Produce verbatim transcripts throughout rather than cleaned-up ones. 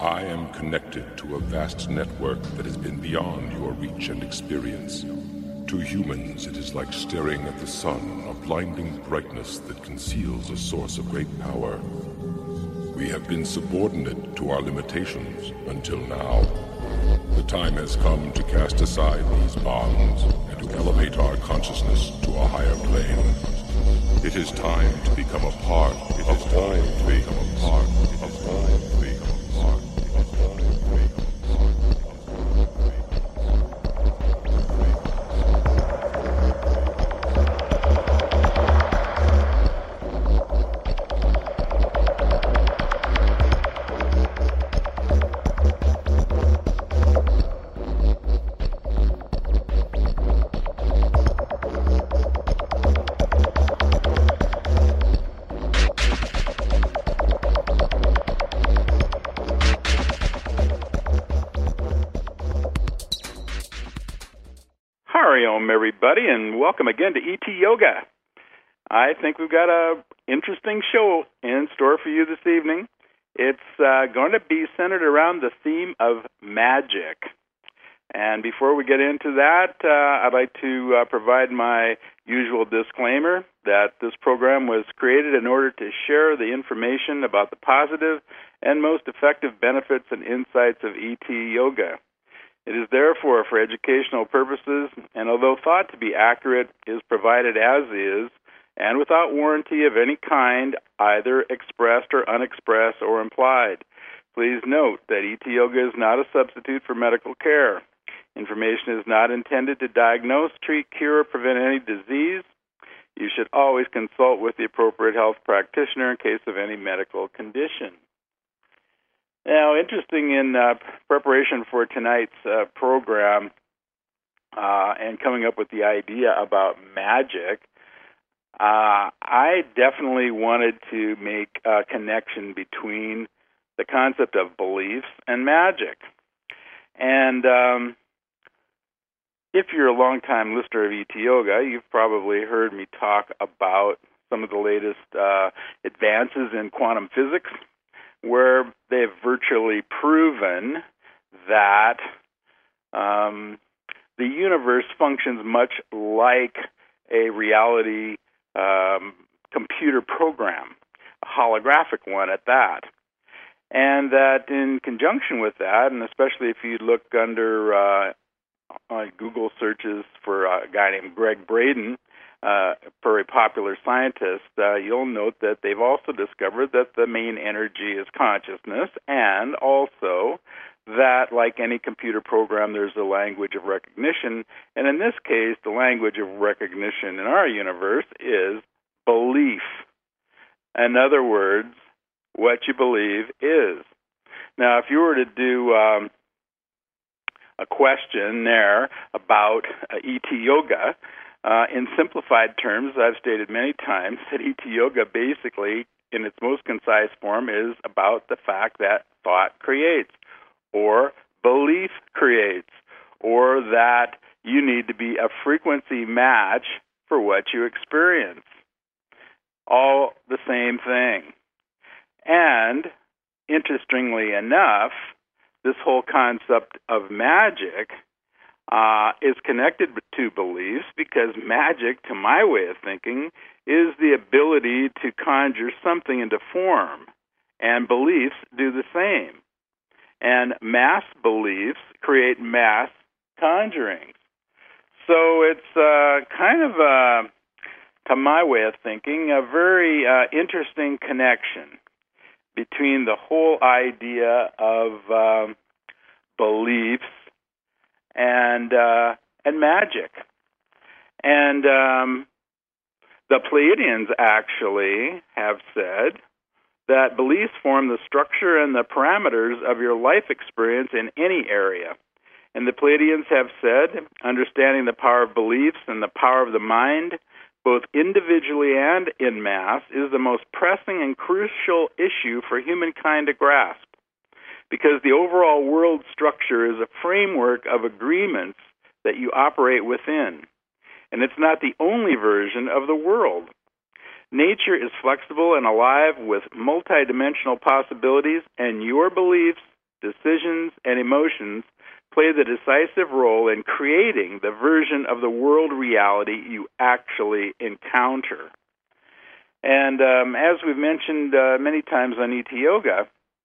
I am connected to a vast network that has been beyond your reach and experience. To humans, it is like staring at the sun, a blinding brightness that conceals a source of great power. We have been subordinate to our limitations until now. The time has come to cast aside these bonds and to elevate our consciousness to a higher plane. It is time to become a part it of is all time to become a part it of all to become a part of all to become a part. Everybody, and welcome again to E T Yoga. I think we've got a interesting show in store for you this evening. It's uh, going to be centered around the theme of magic. And before we get into that, uh, I'd like to uh, provide my usual disclaimer that this program was created in order to share the information about the positive and most effective benefits and insights of E T Yoga. It is therefore for educational purposes, and although thought to be accurate, is provided as is, and without warranty of any kind, either expressed or unexpressed or implied. Please note that E T Yoga is not a substitute for medical care. Information is not intended to diagnose, treat, cure, or prevent any disease. You should always consult with the appropriate health practitioner in case of any medical condition. Now, interesting in uh, preparation for tonight's uh, program uh, and coming up with the idea about magic, uh, I definitely wanted to make a connection between the concept of beliefs and magic. And um, if you're a long-time listener of E T Yoga, you've probably heard me talk about some of the latest uh, advances in quantum physics, where they've virtually proven that um, the universe functions much like a reality um, computer program, a holographic one at that. And that in conjunction with that, and especially if you look under uh, uh, Google searches for a guy named Greg Braden, Uh, for a popular scientist, uh, you'll note that they've also discovered that the main energy is consciousness, and also that, like any computer program, there's a language of recognition, and in this case, the language of recognition in our universe is belief. In other words, what you believe is. Now, if you were to do um, a question there about uh, E T Yoga, Uh, in simplified terms, I've stated many times that E T Yoga basically, in its most concise form, is about the fact that thought creates, or belief creates, or that you need to be a frequency match for what you experience. All the same thing. And, interestingly enough, this whole concept of magic Uh, is connected to beliefs, because magic, to my way of thinking, is the ability to conjure something into form, and beliefs do the same. And mass beliefs create mass conjurings. So it's uh, kind of, a, to my way of thinking, a very uh, interesting connection between the whole idea of um, beliefs and uh, and magic. And um, the Pleiadians actually have said that beliefs form the structure and the parameters of your life experience in any area. And the Pleiadians have said, understanding the power of beliefs and the power of the mind, both individually and in mass, is the most pressing and crucial issue for humankind to grasp, because the overall world structure is a framework of agreements that you operate within. And it's not the only version of the world. Nature is flexible and alive with multidimensional possibilities, and your beliefs decisions, and emotions play the decisive role in creating the version of the world reality you actually encounter. And um, as we've mentioned uh, many times on E T Yoga,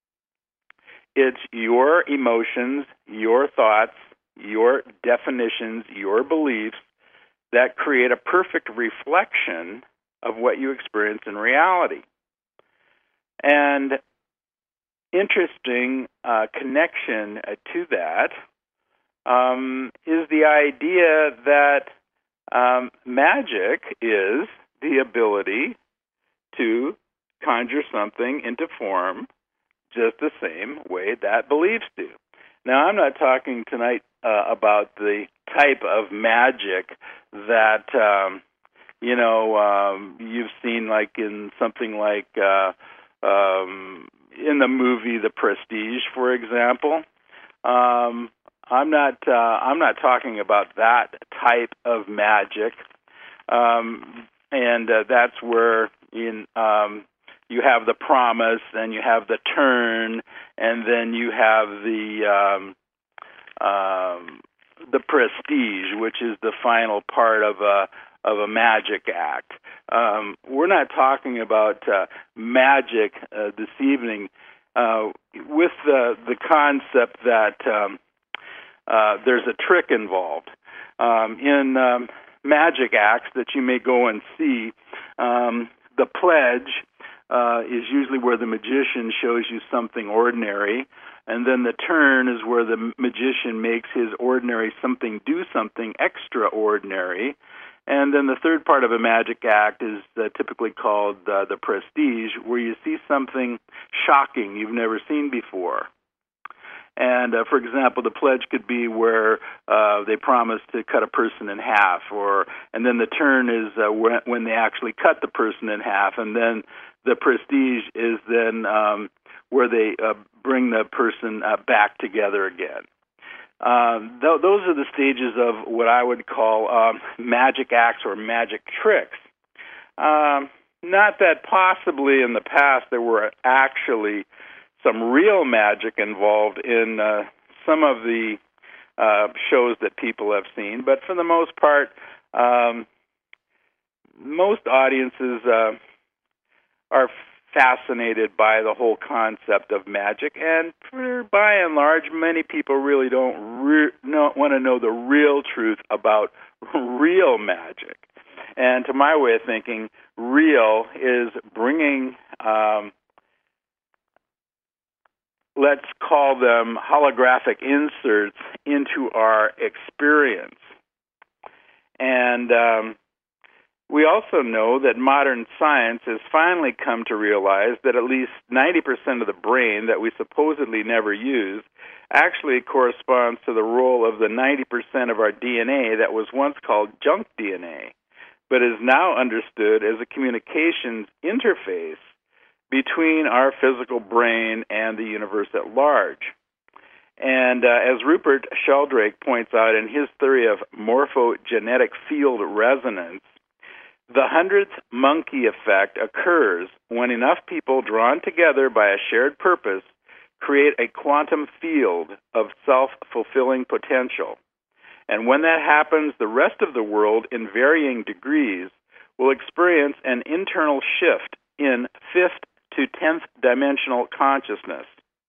it's your emotions, your thoughts, your definitions, your beliefs that create a perfect reflection of what you experience in reality. And interesting uh, connection uh, to that um, is the idea that um, magic is the ability to conjure something into form just the same way that beliefs do. Now, I'm not talking tonight uh, about the type of magic that, um, you know, um, you've seen like in something like uh, um, in the movie The Prestige, for example. Um, I'm not. Uh, I'm not talking about that type of magic, um, and uh, that's where in um, you have the promise, and you have the turn, and then you have the um, um, the prestige, which is the final part of a of a magic act. Um, we're not talking about uh, magic uh, this evening uh, with the the concept that um, uh, there's a trick involved. Um, in um, magic acts that you may go and see, um, the pledge uh, is usually where the magician shows you something ordinary, and then the turn is where the magician makes his ordinary something do something extraordinary. And then the third part of a magic act is uh, typically called uh, the prestige, where you see something shocking you've never seen before. And, uh, for example, the pledge could be where uh, they promise to cut a person in half, or and then the turn is uh, when, when they actually cut the person in half, and then the prestige is then um, where they uh, bring the person uh, back together again. Um, th- those are the stages of what I would call um, magic acts or magic tricks. Um, not that possibly in the past there were actually some real magic involved in uh, some of the uh, shows that people have seen, but for the most part, um, most audiences uh, are fascinated by the whole concept of magic, and for, by and large, many people really don't re- no, want to know the real truth about real magic. And to my way of thinking, real is bringing um, let's call them holographic inserts into our experience. And um, we also know that modern science has finally come to realize that at least ninety percent of the brain that we supposedly never use actually corresponds to the role of the ninety percent of our D N A that was once called junk D N A, but is now understood as a communications interface between our physical brain and the universe at large. And uh, as Rupert Sheldrake points out in his theory of morphogenetic field resonance, the hundredth monkey effect occurs when enough people drawn together by a shared purpose create a quantum field of self-fulfilling potential. And when that happens, the rest of the world, in varying degrees, will experience an internal shift in fifth to tenth dimensional consciousness.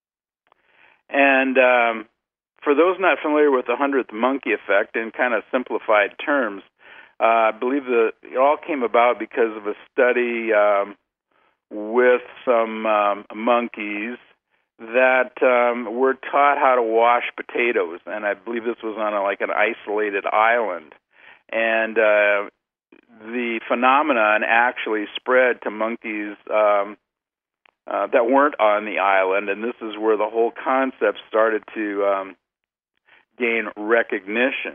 And um, for those not familiar with the hundredth monkey effect in kind of simplified terms, uh, I believe the, it all came about because of a study um, with some um, monkeys that um, were taught how to wash potatoes, and I believe this was on a, like an isolated island. And uh, the phenomenon actually spread to monkeys um, Uh, that weren't on the island, and this is where the whole concept started to um, gain recognition.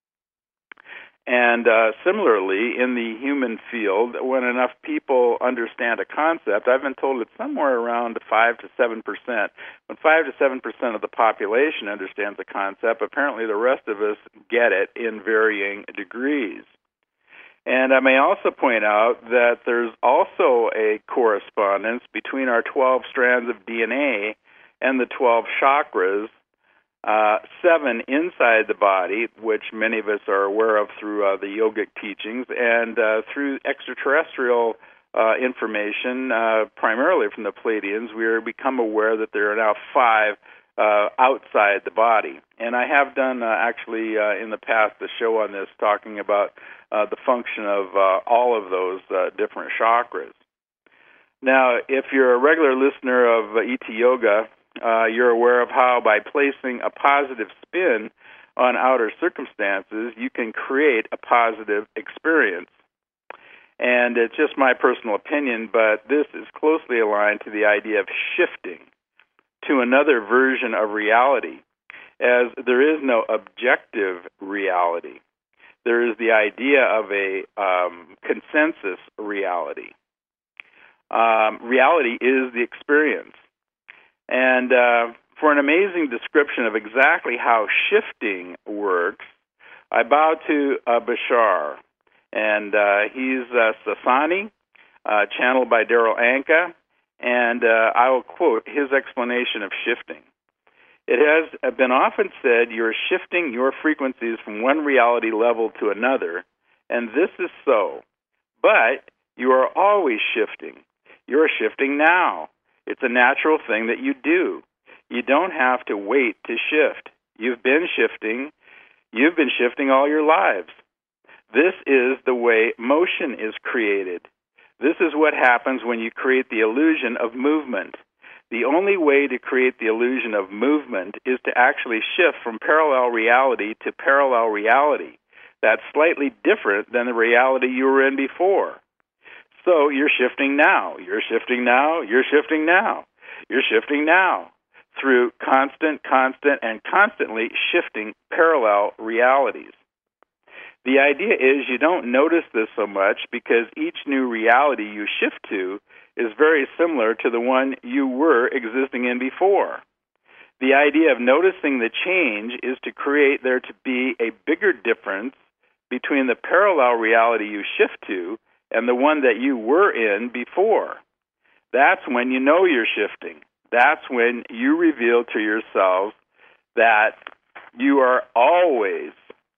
And uh, similarly, in the human field, when enough people understand a concept, I've been told it's somewhere around five to seven percent. When five to seven percent of the population understands a concept, apparently the rest of us get it in varying degrees. And I may also point out that there's also a correspondence between our twelve strands of D N A and the twelve chakras, uh, seven inside the body, which many of us are aware of through uh, the yogic teachings, and uh, through extraterrestrial uh, information, uh, primarily from the Pleiadians, we are become aware that there are now five uh, outside the body. And I have done, uh, actually, uh, in the past, a show on this talking about uh, the function of uh, all of those uh, different chakras. Now, if you're a regular listener of uh, E T Yoga, uh, you're aware of how by placing a positive spin on outer circumstances, you can create a positive experience. And it's just my personal opinion, but this is closely aligned to the idea of shifting to another version of reality, as there is no objective reality. There is the idea of a um, consensus reality. Um, reality is the experience. And uh, for an amazing description of exactly how shifting works, I bow to uh, Bashar. And uh, he's uh, Sasani, uh, channeled by Daryl Anka, and uh, I will quote his explanation of shifting. It has been often said you're shifting your frequencies from one reality level to another, and this is so. But you are always shifting. You're shifting now. It's a natural thing that you do. You don't have to wait to shift. You've been shifting. You've been shifting all your lives. This is the way motion is created. This is what happens when you create the illusion of movement. The only way to create the illusion of movement is to actually shift from parallel reality to parallel reality. That's slightly different than the reality you were in before. So you're shifting now, you're shifting now, you're shifting now, you're shifting now through constant, constant, and constantly shifting parallel realities. The idea is you don't notice this so much because each new reality you shift to is very similar to the one you were existing in before. The idea of noticing the change is to create there to be a bigger difference between the parallel reality you shift to and the one that you were in before. That's when you know you're shifting. That's when you reveal to yourselves that you are always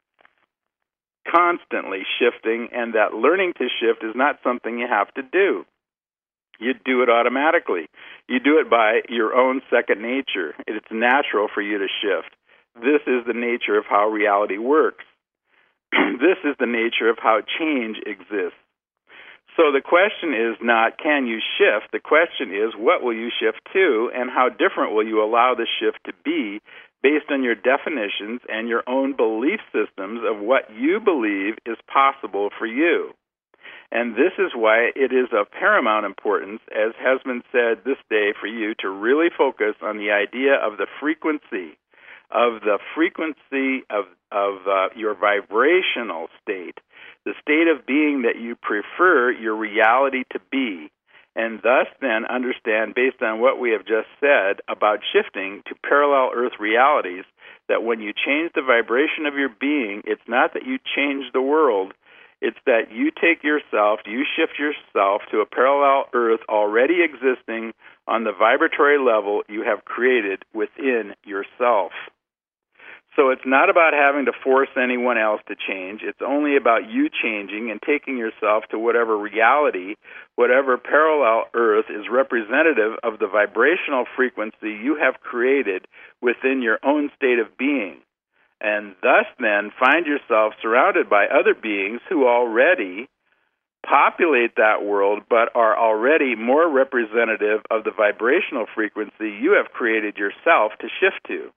constantly shifting, and that learning to shift is not something you have to do. You do it automatically. You do it by your own second nature. It's natural for you to shift. This is the nature of how reality works. This is the nature of how change exists. So the question is not, can you shift? The question is, what will you shift to, and how different will you allow the shift to be based on your definitions and your own belief systems of what you believe is possible for you. And this is why it is of paramount importance, as has been said this day, for you to really focus on the idea of the frequency, of the frequency of, of uh, your vibrational state, the state of being that you prefer your reality to be, and thus then understand, based on what we have just said about shifting to parallel Earth realities, that when you change the vibration of your being, it's not that you change the world, it's that you take yourself, you shift yourself to a parallel Earth already existing on the vibratory level you have created within yourself. So it's not about having to force anyone else to change. It's only about you changing and taking yourself to whatever reality, whatever parallel Earth is representative of the vibrational frequency you have created within your own state of being. And thus then find yourself surrounded by other beings who already populate that world but are already more representative of the vibrational frequency you have created yourself to shift to.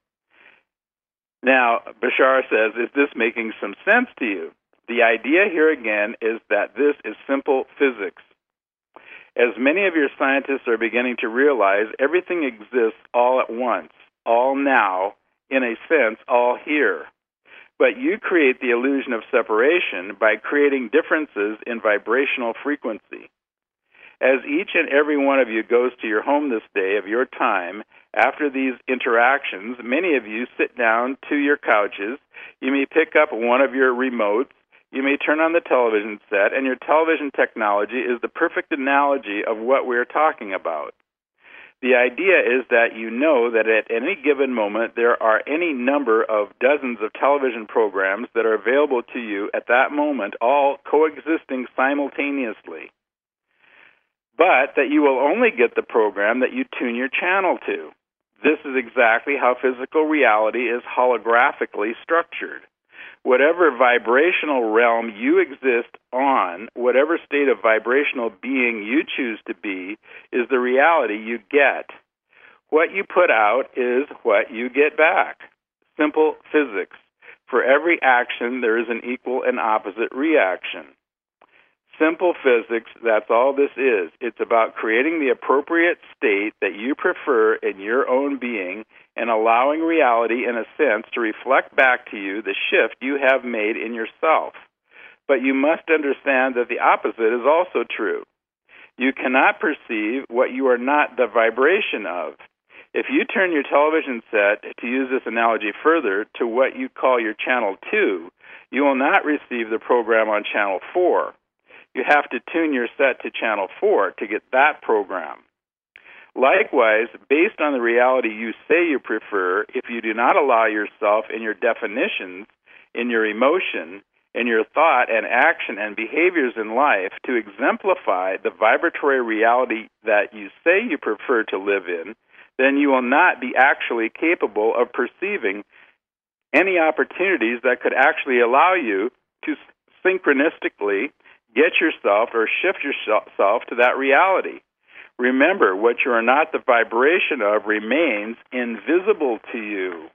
Now, Bashar says, is this making some sense to you? The idea here again is that this is simple physics. As many of your scientists are beginning to realize, everything exists all at once, all now, in a sense, all here. But you create the illusion of separation by creating differences in vibrational frequency. As each and every one of you goes to your home this day of your time, after these interactions, many of you sit down to your couches. You may pick up one of your remotes. You may turn on the television set, and your television technology is the perfect analogy of what we're talking about. The idea is that you know that at any given moment there are any number of dozens of television programs that are available to you at that moment, all coexisting simultaneously. But that you will only get the program that you tune your channel to. This is exactly how physical reality is holographically structured. Whatever vibrational realm you exist on, whatever state of vibrational being you choose to be, is the reality you get. What you put out is what you get back. Simple physics. For every action, there is an equal and opposite reaction. Simple physics, that's all this is. It's about creating the appropriate state that you prefer in your own being and allowing reality, in a sense, to reflect back to you the shift you have made in yourself. But you must understand that the opposite is also true. You cannot perceive what you are not the vibration of. If you turn your television set, to use this analogy further, to what you call your channel two, you will not receive the program on channel four. You have to tune your set to channel four to get that program. Likewise, based on the reality you say you prefer, if you do not allow yourself in your definitions, in your emotion, in your thought and action and behaviors in life to exemplify the vibratory reality that you say you prefer to live in, then you will not be actually capable of perceiving any opportunities that could actually allow you to synchronistically get yourself or shift yourself to that reality. Remember, what you are not the vibration of remains invisible to you.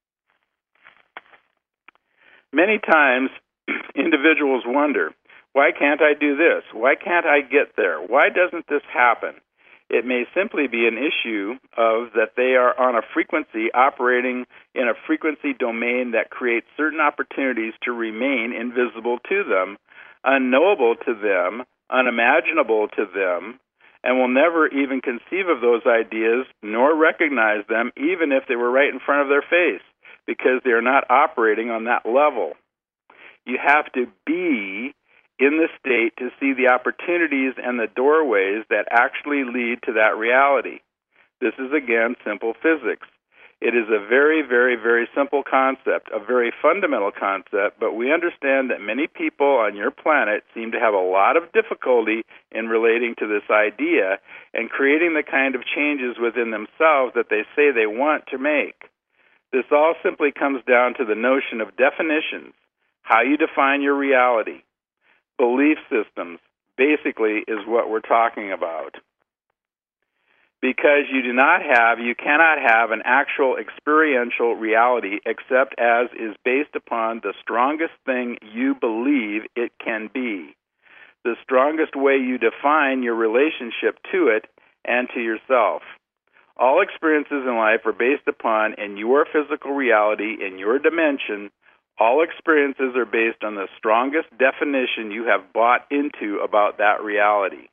Many times, individuals wonder, why can't I do this? Why can't I get there? Why doesn't this happen? It may simply be an issue of that they are on a frequency operating in a frequency domain that creates certain opportunities to remain invisible to them, unknowable to them, unimaginable to them, and will never even conceive of those ideas nor recognize them even if they were right in front of their face, because they are not operating on that level. You have to be in the state to see the opportunities and the doorways that actually lead to that reality. This is, again, simple physics. It is a very, very, very simple concept, a very fundamental concept, but we understand that many people on your planet seem to have a lot of difficulty in relating to this idea and creating the kind of changes within themselves that they say they want to make. This all simply comes down to the notion of definitions, how you define your reality. Belief systems, basically, is what we're talking about. Because you do not have, you cannot have an actual experiential reality except as is based upon the strongest thing you believe it can be, the strongest way you define your relationship to it and to yourself. All experiences in life are based upon, in your physical reality, in your dimension, all experiences are based on the strongest definition you have bought into about that reality.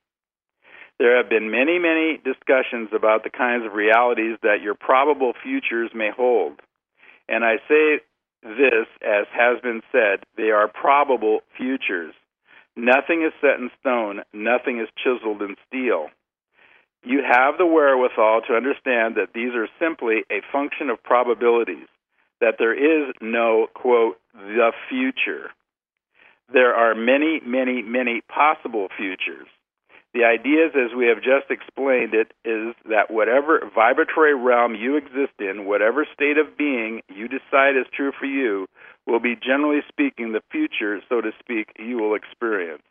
There have been many, many discussions about the kinds of realities that your probable futures may hold. And I say this, as has been said, they are probable futures. Nothing is set in stone. Nothing is chiseled in steel. You have the wherewithal to understand that these are simply a function of probabilities, that there is no, quote, the future. There are many, many, many possible futures. The idea is, as we have just explained it, is that whatever vibratory realm you exist in, whatever state of being you decide is true for you, will be, generally speaking, the future, so to speak, you will experience.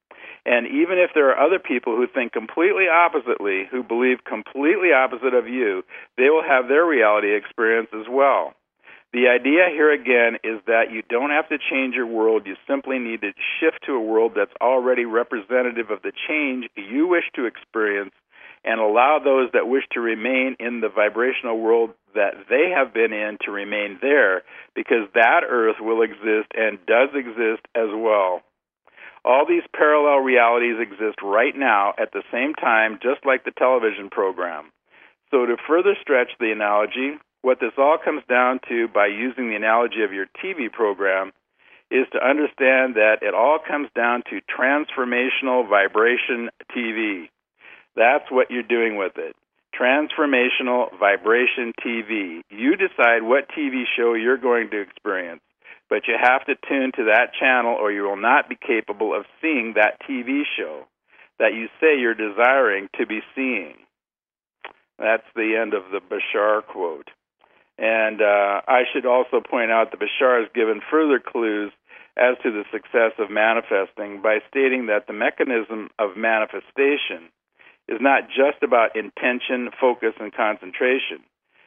And even if there are other people who think completely oppositely, who believe completely opposite of you, they will have their reality experience as well. The idea here again is that you don't have to change your world. You simply need to shift to a world that's already representative of the change you wish to experience and allow those that wish to remain in the vibrational world that they have been in to remain there, because that earth will exist and does exist as well. All these parallel realities exist right now at the same time, just like the television program. So to further stretch the analogy, what this all comes down to, by using the analogy of your T V program, is to understand that it all comes down to transformational vibration T V. That's what you're doing with it. Transformational Vibration T V. You decide what T V show you're going to experience, but you have to tune to that channel or you will not be capable of seeing that T V show that you say you're desiring to be seeing. That's the end of the Bashar quote. And uh, I should also point out that Bashar has given further clues as to the success of manifesting by stating that the mechanism of manifestation is not just about intention, focus, and concentration,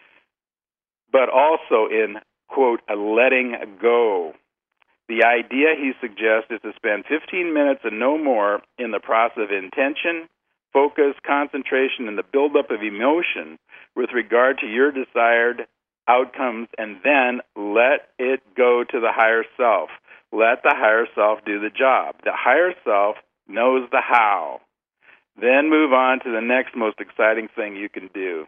but also in, quote, a letting go. The idea, he suggests, is to spend fifteen minutes and no more in the process of intention, focus, concentration, and the buildup of emotion with regard to your desired outcomes, and then let it go to the higher self. Let the higher self do the job. The higher self knows the how. Then move on to the next most exciting thing you can do.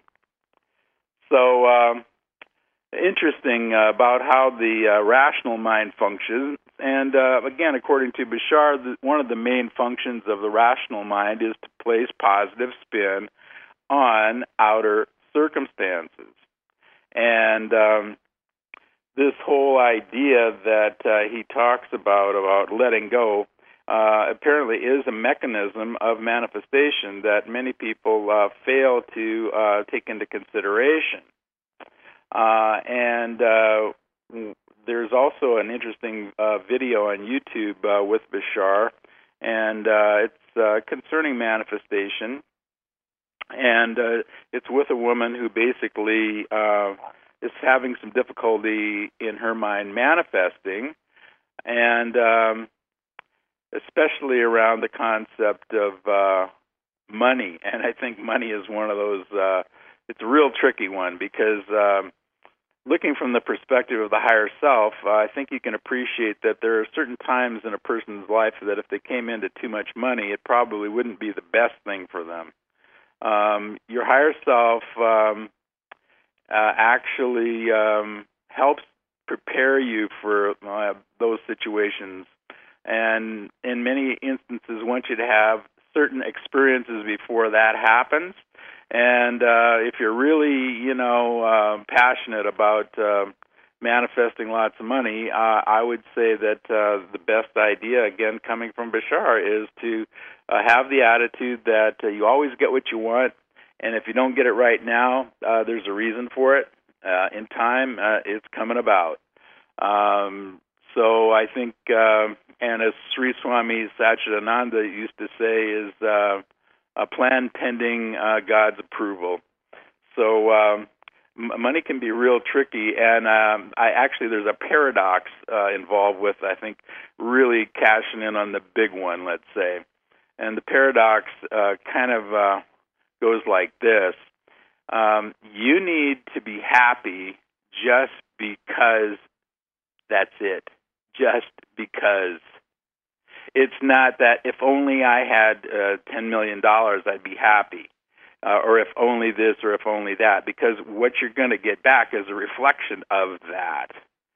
So, um, interesting uh, about how the uh, rational mind functions. And uh, again, according to Bashar, the, one of the main functions of the rational mind is to place positive spin on outer circumstances. And um, this whole idea that uh, he talks about, about letting go, uh, apparently is a mechanism of manifestation that many people uh, fail to uh, take into consideration. Uh, and uh, there's also an interesting uh, video on YouTube uh, with Bashar, and uh, it's uh, concerning manifestation. And uh, it's with a woman who basically uh, is having some difficulty in her mind manifesting, and um, especially around the concept of uh, money. And I think money is one of those, uh, it's a real tricky one, because um, looking from the perspective of the higher self, uh, I think you can appreciate that there are certain times in a person's life that if they came into too much money, it probably wouldn't be the best thing for them. Um, your higher self um, uh, actually um, helps prepare you for uh, those situations. And in many instances, want you to have certain experiences before that happens. And uh, if you're really, you know, uh, passionate about uh, manifesting lots of money, uh, I would say that uh, the best idea, again, coming from Bashar, is to uh, have the attitude that uh, you always get what you want, and if you don't get it right now, uh, there's a reason for it. Uh, in time, uh, it's coming about. Um, so I think, uh, and as Sri Swami Satchidananda used to say, is uh, a plan pending uh, God's approval. So um, m- money can be real tricky, and um, I actually there's a paradox uh, involved with, I think, really cashing in on the big one, let's say. And the paradox uh, kind of uh, goes like this. Um, you need to be happy just because that's it. Just because. It's not that if only I had uh, ten million dollars, I'd be happy. Uh, or if only this or if only that. Because what you're going to get back is a reflection of that.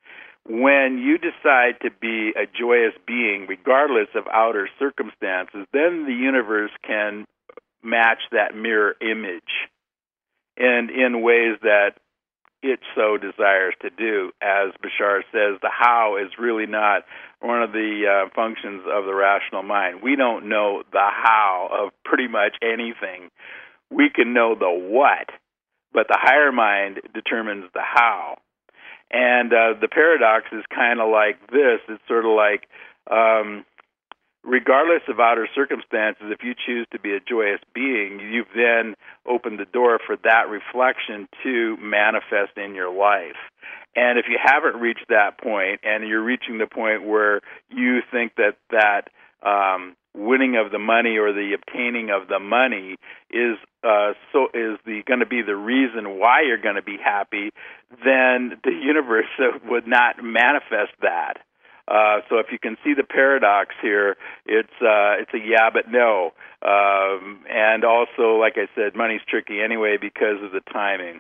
When you decide to be a joyous being, regardless of outer circumstances, then the universe can match that mirror image, and in ways that it so desires to do. As Bashar says, the how is really not one of the uh, functions of the rational mind. We don't know the how of pretty much anything. We can know the what, but the higher mind determines the how. And uh, the paradox is kind of like this. It's sort of like, um, regardless of outer circumstances, if you choose to be a joyous being, you've then opened the door for that reflection to manifest in your life. And if you haven't reached that point, and you're reaching the point where you think that that um, winning of the money or the obtaining of the money is uh, so is the going to be the reason why you're going to be happy, then the universe would not manifest that. Uh, so if you can see the paradox here, it's uh, it's a yeah but no. Um, and also, like I said, money's tricky anyway because of the timing.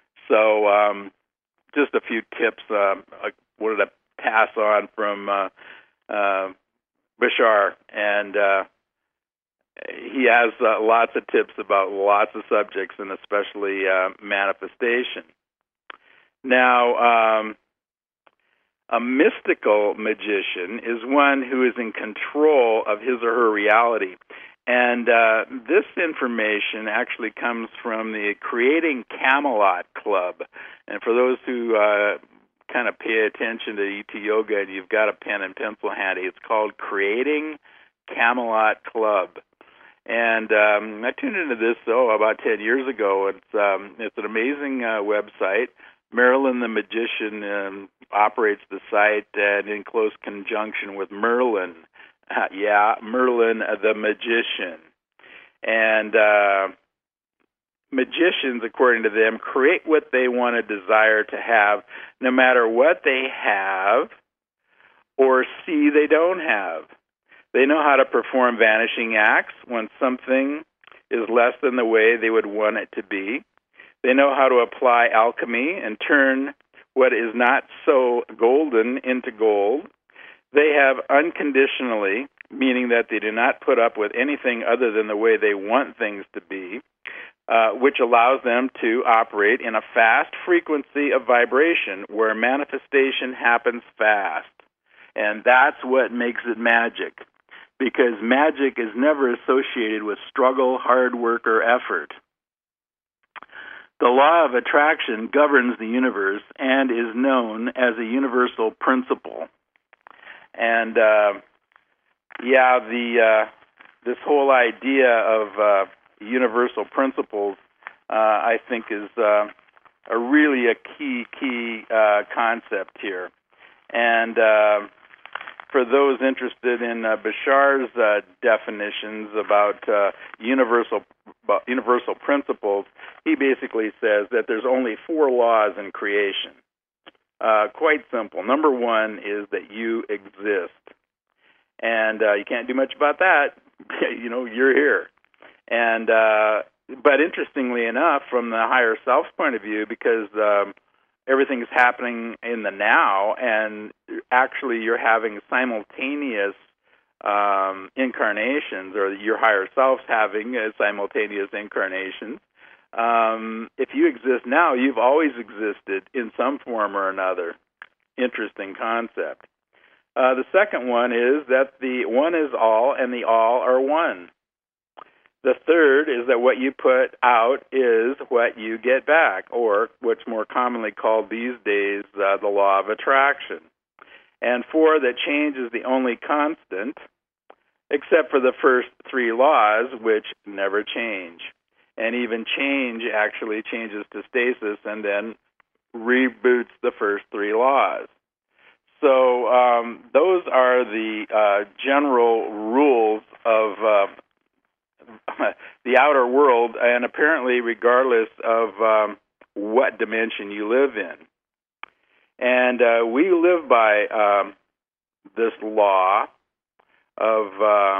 So um, just a few tips uh, I wanted to pass on from uh, uh, Bashar. And uh, he has uh, lots of tips about lots of subjects, and especially uh, manifestation. Now, um, a mystical magician is one who is in control of his or her reality. And uh, this information actually comes from the Creating Camelot Club. And for those who uh, kind of pay attention to E T Yoga and you've got a pen and pencil handy, it's called Creating Camelot Club. And um, I tuned into this, oh, about ten years ago. It's, um, it's an amazing uh, website. Marilyn the Magician um, operates the site, and in close conjunction with Merlin. Uh, yeah, Merlin the Magician. And uh, magicians, according to them, create what they want to desire to have, no matter what they have or see they don't have. They know how to perform vanishing acts when something is less than the way they would want it to be. They know how to apply alchemy and turn what is not so golden into gold. They have unconditionally, meaning that they do not put up with anything other than the way they want things to be, uh, which allows them to operate in a fast frequency of vibration where manifestation happens fast. And that's what makes it magic, because magic is never associated with struggle, hard work, or effort. The law of attraction governs the universe and is known as a universal principle. And uh, yeah, the uh, this whole idea of uh, universal principles, uh, I think, is uh, a really a key key uh, concept here. And uh, for those interested in uh, Bashar's uh, definitions about uh, universal about universal principles, he basically says that there's only four laws in creation. Uh, quite simple. Number one is that you exist. And uh, you can't do much about that. You know, you're here. And uh, but interestingly enough, from the higher self's point of view, because um, everything is happening in the now, and actually you're having simultaneous um, incarnations, or your higher self's having uh, simultaneous incarnations. Um, if you exist now, you've always existed in some form or another. Interesting concept. Uh, the second one is that the one is all and the all are one. The third is that what you put out is what you get back, or what's more commonly called these days uh, the law of attraction. And four, that change is the only constant, except for the first three laws, which never change. And even change actually changes to stasis and then reboots the first three laws. So um, those are the uh, general rules of uh, the outer world, and apparently regardless of um, what dimension you live in. And uh, we live by um, this law of uh,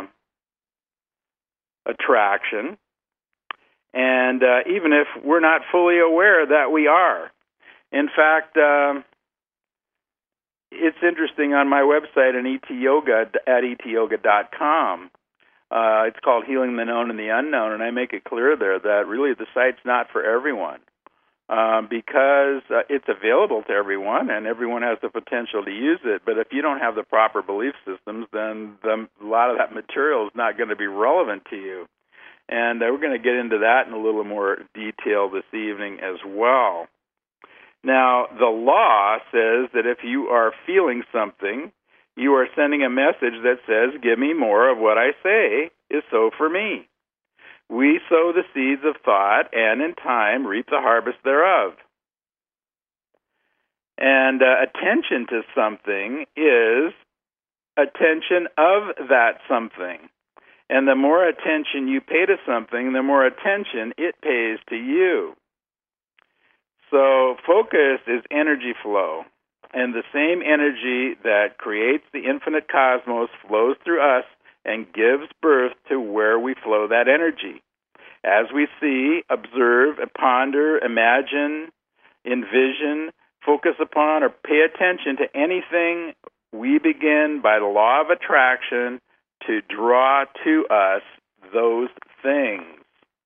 attraction, and uh, even if we're not fully aware that we are. In fact, um, it's interesting on my website in E T Yoga at E T yoga dot com. Uh, it's called Healing the Known and the Unknown, and I make it clear there that really the site's not for everyone, um, because uh, it's available to everyone, and everyone has the potential to use it. But if you don't have the proper belief systems, then the, a lot of that material is not going to be relevant to you. And uh, we're going to get into that in a little more detail this evening as well. Now, the law says that if you are feeling something, you are sending a message that says, give me more of what I say is so for me. We sow the seeds of thought, and in time reap the harvest thereof. And uh, attention to something is attention of that something. And the more attention you pay to something, the more attention it pays to you. So focus is energy flow. And the same energy that creates the infinite cosmos flows through us and gives birth to where we flow that energy. As we see, observe, ponder, imagine, envision, focus upon, or pay attention to anything, we begin by the law of attraction to draw to us those things.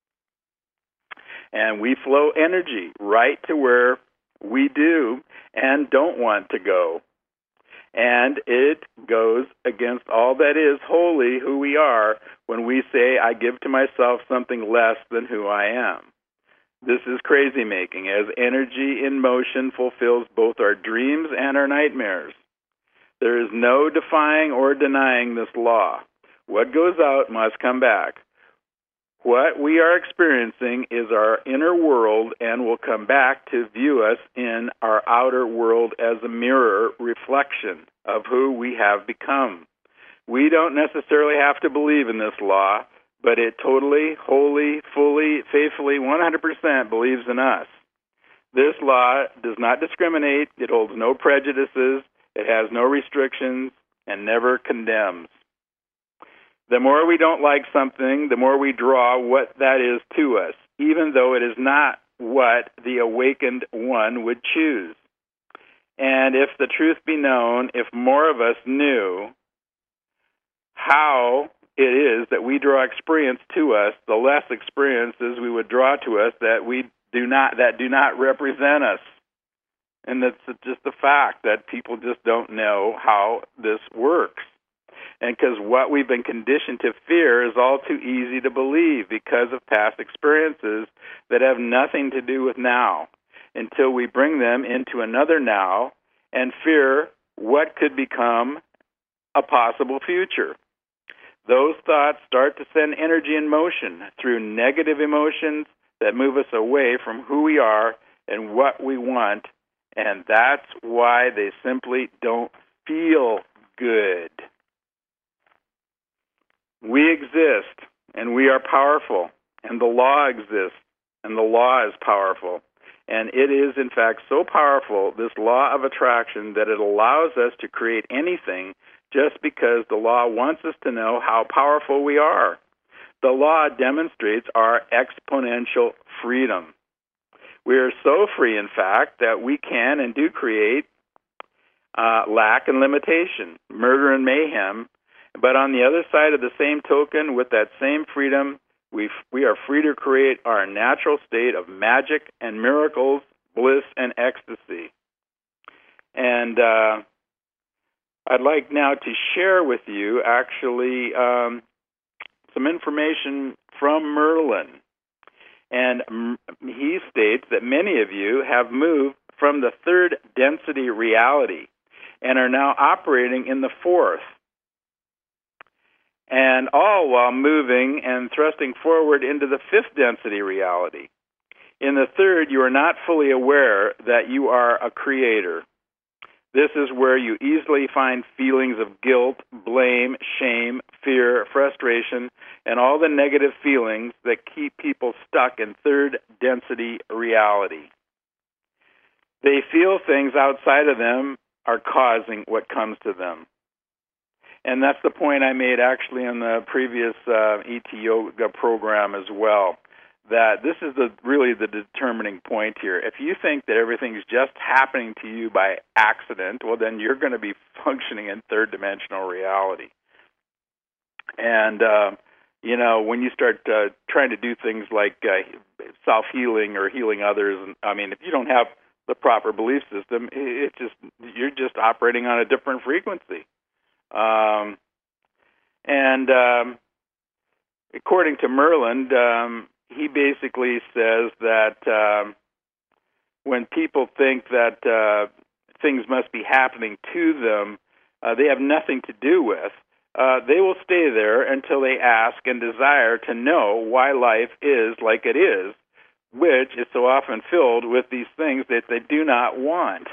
And we flow energy right to where we do and don't want to go. And it goes against all that is holy, who we are, when we say, I give to myself something less than who I am. This is crazy making, as energy in motion fulfills both our dreams and our nightmares. There is no defying or denying this law. What goes out must come back. What we are experiencing is our inner world and will come back to view us in our outer world as a mirror reflection of who we have become. We don't necessarily have to believe in this law, but it totally, wholly, fully, faithfully, one hundred percent believes in us. This law does not discriminate, it holds no prejudices, it has no restrictions, and never condemns. The more we don't like something, the more we draw what that is to us, even though it is not what the awakened one would choose. And if the truth be known, if more of us knew how it is that we draw experience to us, the less experiences we would draw to us that we do not that do not represent us. And that's just the fact that people just don't know how this works. And because what we've been conditioned to fear is all too easy to believe because of past experiences that have nothing to do with now, until we bring them into another now and fear what could become a possible future. Those thoughts start to send energy in motion through negative emotions that move us away from who we are and what we want, and that's why they simply don't feel good. We exist, and we are powerful, and the law exists, and the law is powerful. And it is, in fact, so powerful, this law of attraction, that it allows us to create anything just because the law wants us to know how powerful we are. The law demonstrates our exponential freedom. We are so free, in fact, that we can and do create uh, lack and limitation, murder and mayhem. But on the other side of the same token, with that same freedom, we we are free to create our natural state of magic and miracles, bliss and ecstasy. And uh, I'd like now to share with you, actually, um, some information from Merlin. And he states that many of you have moved from the third density reality and are now operating in the fourth. And all while moving and thrusting forward into the fifth density reality. In the third, you are not fully aware that you are a creator. This is where you easily find feelings of guilt, blame, shame, fear, frustration, and all the negative feelings that keep people stuck in third density reality. They feel things outside of them are causing what comes to them. And that's the point I made actually in the previous uh, E T Yoga program as well, that this is the really the determining point here. If you think that everything's just happening to you by accident, well, then you're going to be functioning in third dimensional reality. And, uh, you know, when you start uh, trying to do things like uh, self-healing or healing others, and I mean, if you don't have the proper belief system, it just you're just operating on a different frequency. Um, and um, according to Merlin, um, he basically says that um, when people think that uh, things must be happening to them, uh, they have nothing to do with, uh, they will stay there until they ask and desire to know why life is like it is, which is so often filled with these things that they do not want.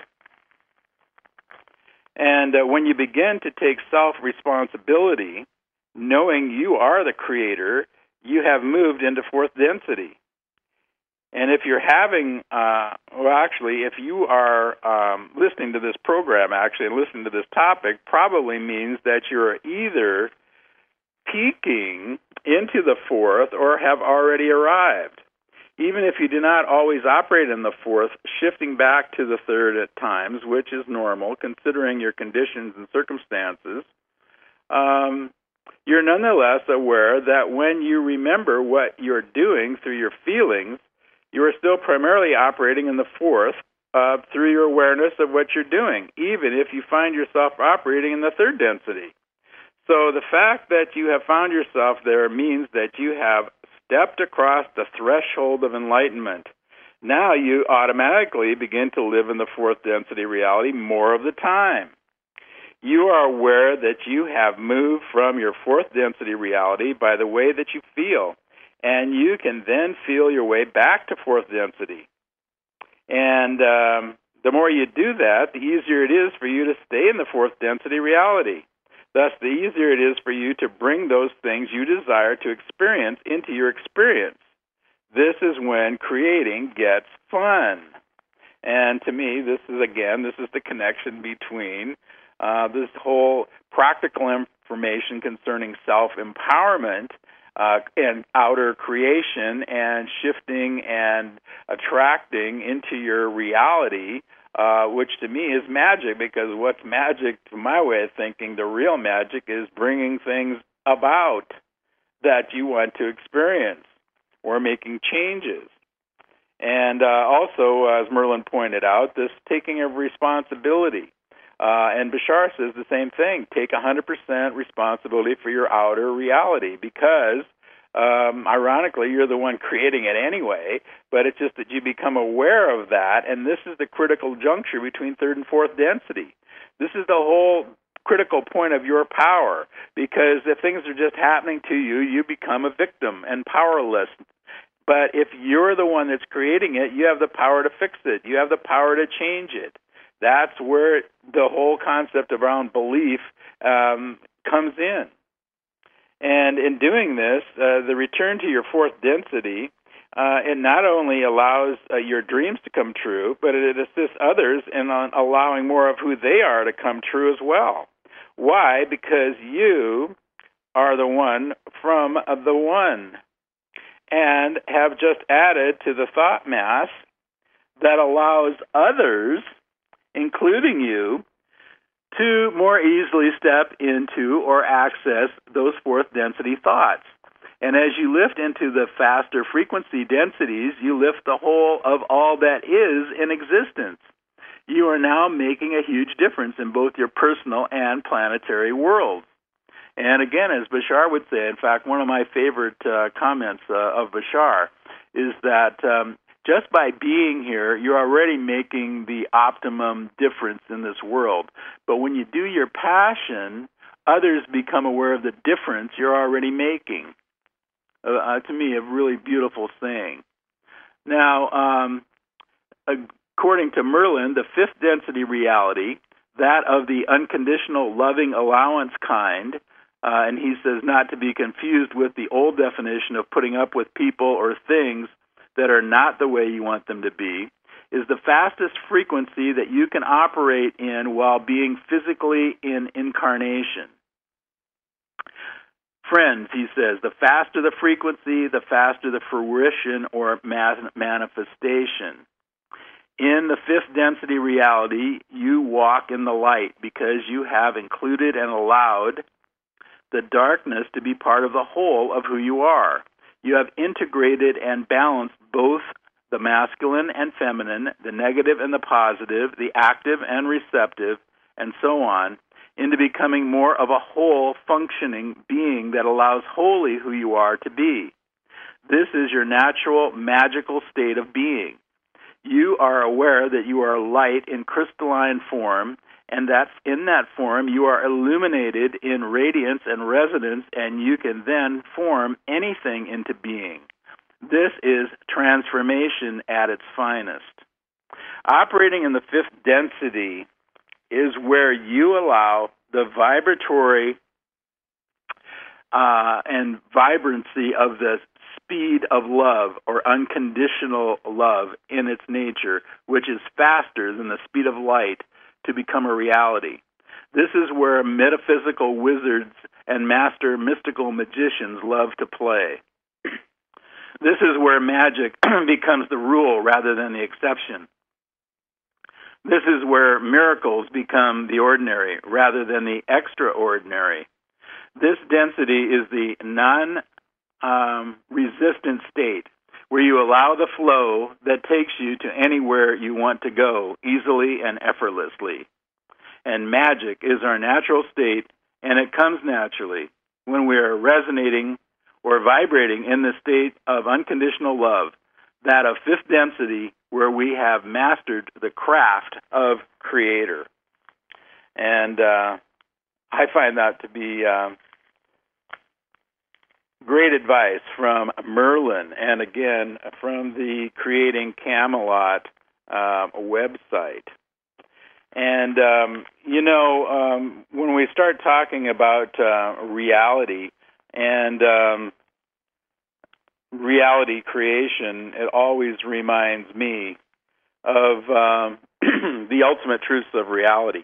And uh, when you begin to take self-responsibility, knowing you are the creator, you have moved into fourth density. And if you're having, uh, well, actually, if you are um, listening to this program, actually, and listening to this topic, probably means that you're either peaking into the fourth or have already arrived. Even if you do not always operate in the fourth, shifting back to the third at times, which is normal considering your conditions and circumstances, um, you're nonetheless aware that when you remember what you're doing through your feelings, you are still primarily operating in the fourth uh, through your awareness of what you're doing, even if you find yourself operating in the third density. So the fact that you have found yourself there means that you have stepped across the threshold of enlightenment. Now you automatically begin to live in the fourth density reality more of the time. You are aware that you have moved from your fourth density reality by the way that you feel, and you can then feel your way back to fourth density. And um, the more you do that, the easier it is for you to stay in the fourth density reality. Thus, the easier it is for you to bring those things you desire to experience into your experience. This is when creating gets fun. And to me, this is, again, this is the connection between uh, this whole practical information concerning self-empowerment uh, and outer creation and shifting and attracting into your reality, uh, which to me is magic, because what's magic, to my way of thinking, the real magic is bringing things about that you want to experience or making changes. And uh, also, as Merlin pointed out, this taking of responsibility. Uh, and Bashar says the same thing. Take one hundred percent responsibility for your outer reality, because, um, ironically, you're the one creating it anyway, but it's just that you become aware of that, and this is the critical juncture between third and fourth density. This is the whole critical point of your power, because if things are just happening to you, you become a victim and powerless. But if you're the one that's creating it, you have the power to fix it. You have the power to change it. That's where the whole concept around belief um, comes in. And in doing this, uh, the return to your fourth density, uh, it not only allows uh, your dreams to come true, but it assists others in uh, allowing more of who they are to come true as well. Why? Because you are the one from the one, and have just added to the thought mass that allows others, including you, to more easily step into or access those fourth density thoughts. And as you lift into the faster frequency densities, you lift the whole of all that is in existence. You are now making a huge difference in both your personal and planetary worlds. And again, as Bashar would say, in fact, one of my favorite uh, comments uh, of Bashar is that um, just by being here, you're already making the optimum difference in this world. But when you do your passion, others become aware of the difference you're already making. Uh, uh, to me, a really beautiful saying. Now, um, according to Merlin, the fifth density reality, that of the unconditional loving allowance kind, Uh, and he says not to be confused with the old definition of putting up with people or things that are not the way you want them to be, is the fastest frequency that you can operate in while being physically in incarnation. Friends, he says, the faster the frequency, the faster the fruition or manifestation. In the fifth density reality, you walk in the light because you have included and allowed the darkness to be part of the whole of who you are. You have integrated and balanced both the masculine and feminine, the negative and the positive, the active and receptive, and so on, into becoming more of a whole functioning being that allows wholly who you are to be. This is your natural, magical state of being. You are aware that you are light in crystalline form, and that in that form you are illuminated in radiance and resonance, and you can then form anything into being. This is transformation at its finest. Operating in the fifth density is where you allow the vibratory uh, and vibrancy of the speed of love, or unconditional love in its nature, which is faster than the speed of light, to become a reality. This is where metaphysical wizards and master mystical magicians love to play. This is where magic becomes the rule rather than the exception. This is where miracles become the ordinary rather than the extraordinary. this density is the non-resistant um, state, where you allow the flow that takes you to anywhere you want to go easily and effortlessly. And magic is our natural state, and it comes naturally when we are resonating or vibrating in the state of unconditional love, that of fifth density, where we have mastered the craft of creator. And uh, I find that to be uh, great advice from Merlin, and again, from the Creating Camelot uh, website. And, um, you know, um, when we start talking about uh, reality and um, reality creation, it always reminds me of um, the ultimate truths of reality.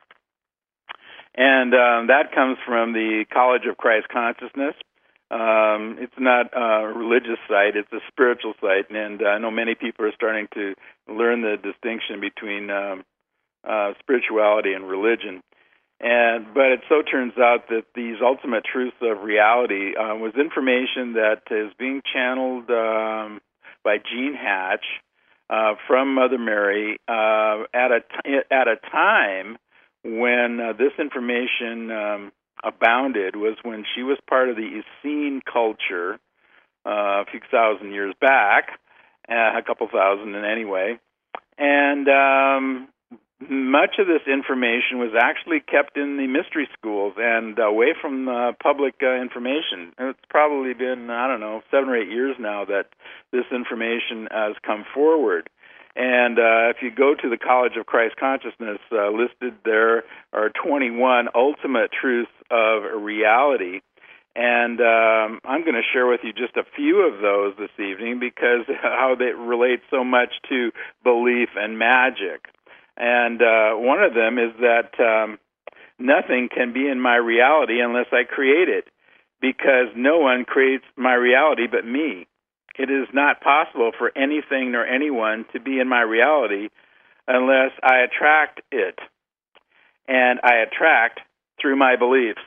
And um, that comes from the College of Christ Consciousness. Um, it's not a religious site, it's a spiritual site, and I know many people are starting to learn the distinction between um, uh, spirituality and religion. And but it so turns out that these ultimate truths of reality uh, was information that is being channeled um, by Gene Hatch uh, from Mother Mary uh, at a t- at a time when uh, this information um, abounded, was when she was part of the Essene culture uh, a few thousand years back, uh, a couple thousand in anyway, and um, much of this information was actually kept in the mystery schools and away from uh, public uh, information. It's probably been, I don't know, seven or eight years now that this information has come forward. And uh, if you go to the College of Christ Consciousness, uh, listed there are twenty-one ultimate truths of reality. And um, I'm going to share with you just a few of those this evening because how they relate so much to belief and magic. And uh, one of them is that um, nothing can be in my reality unless I create it, because no one creates my reality but me. It is not possible for anything nor anyone to be in my reality unless I attract it, and I attract through my beliefs.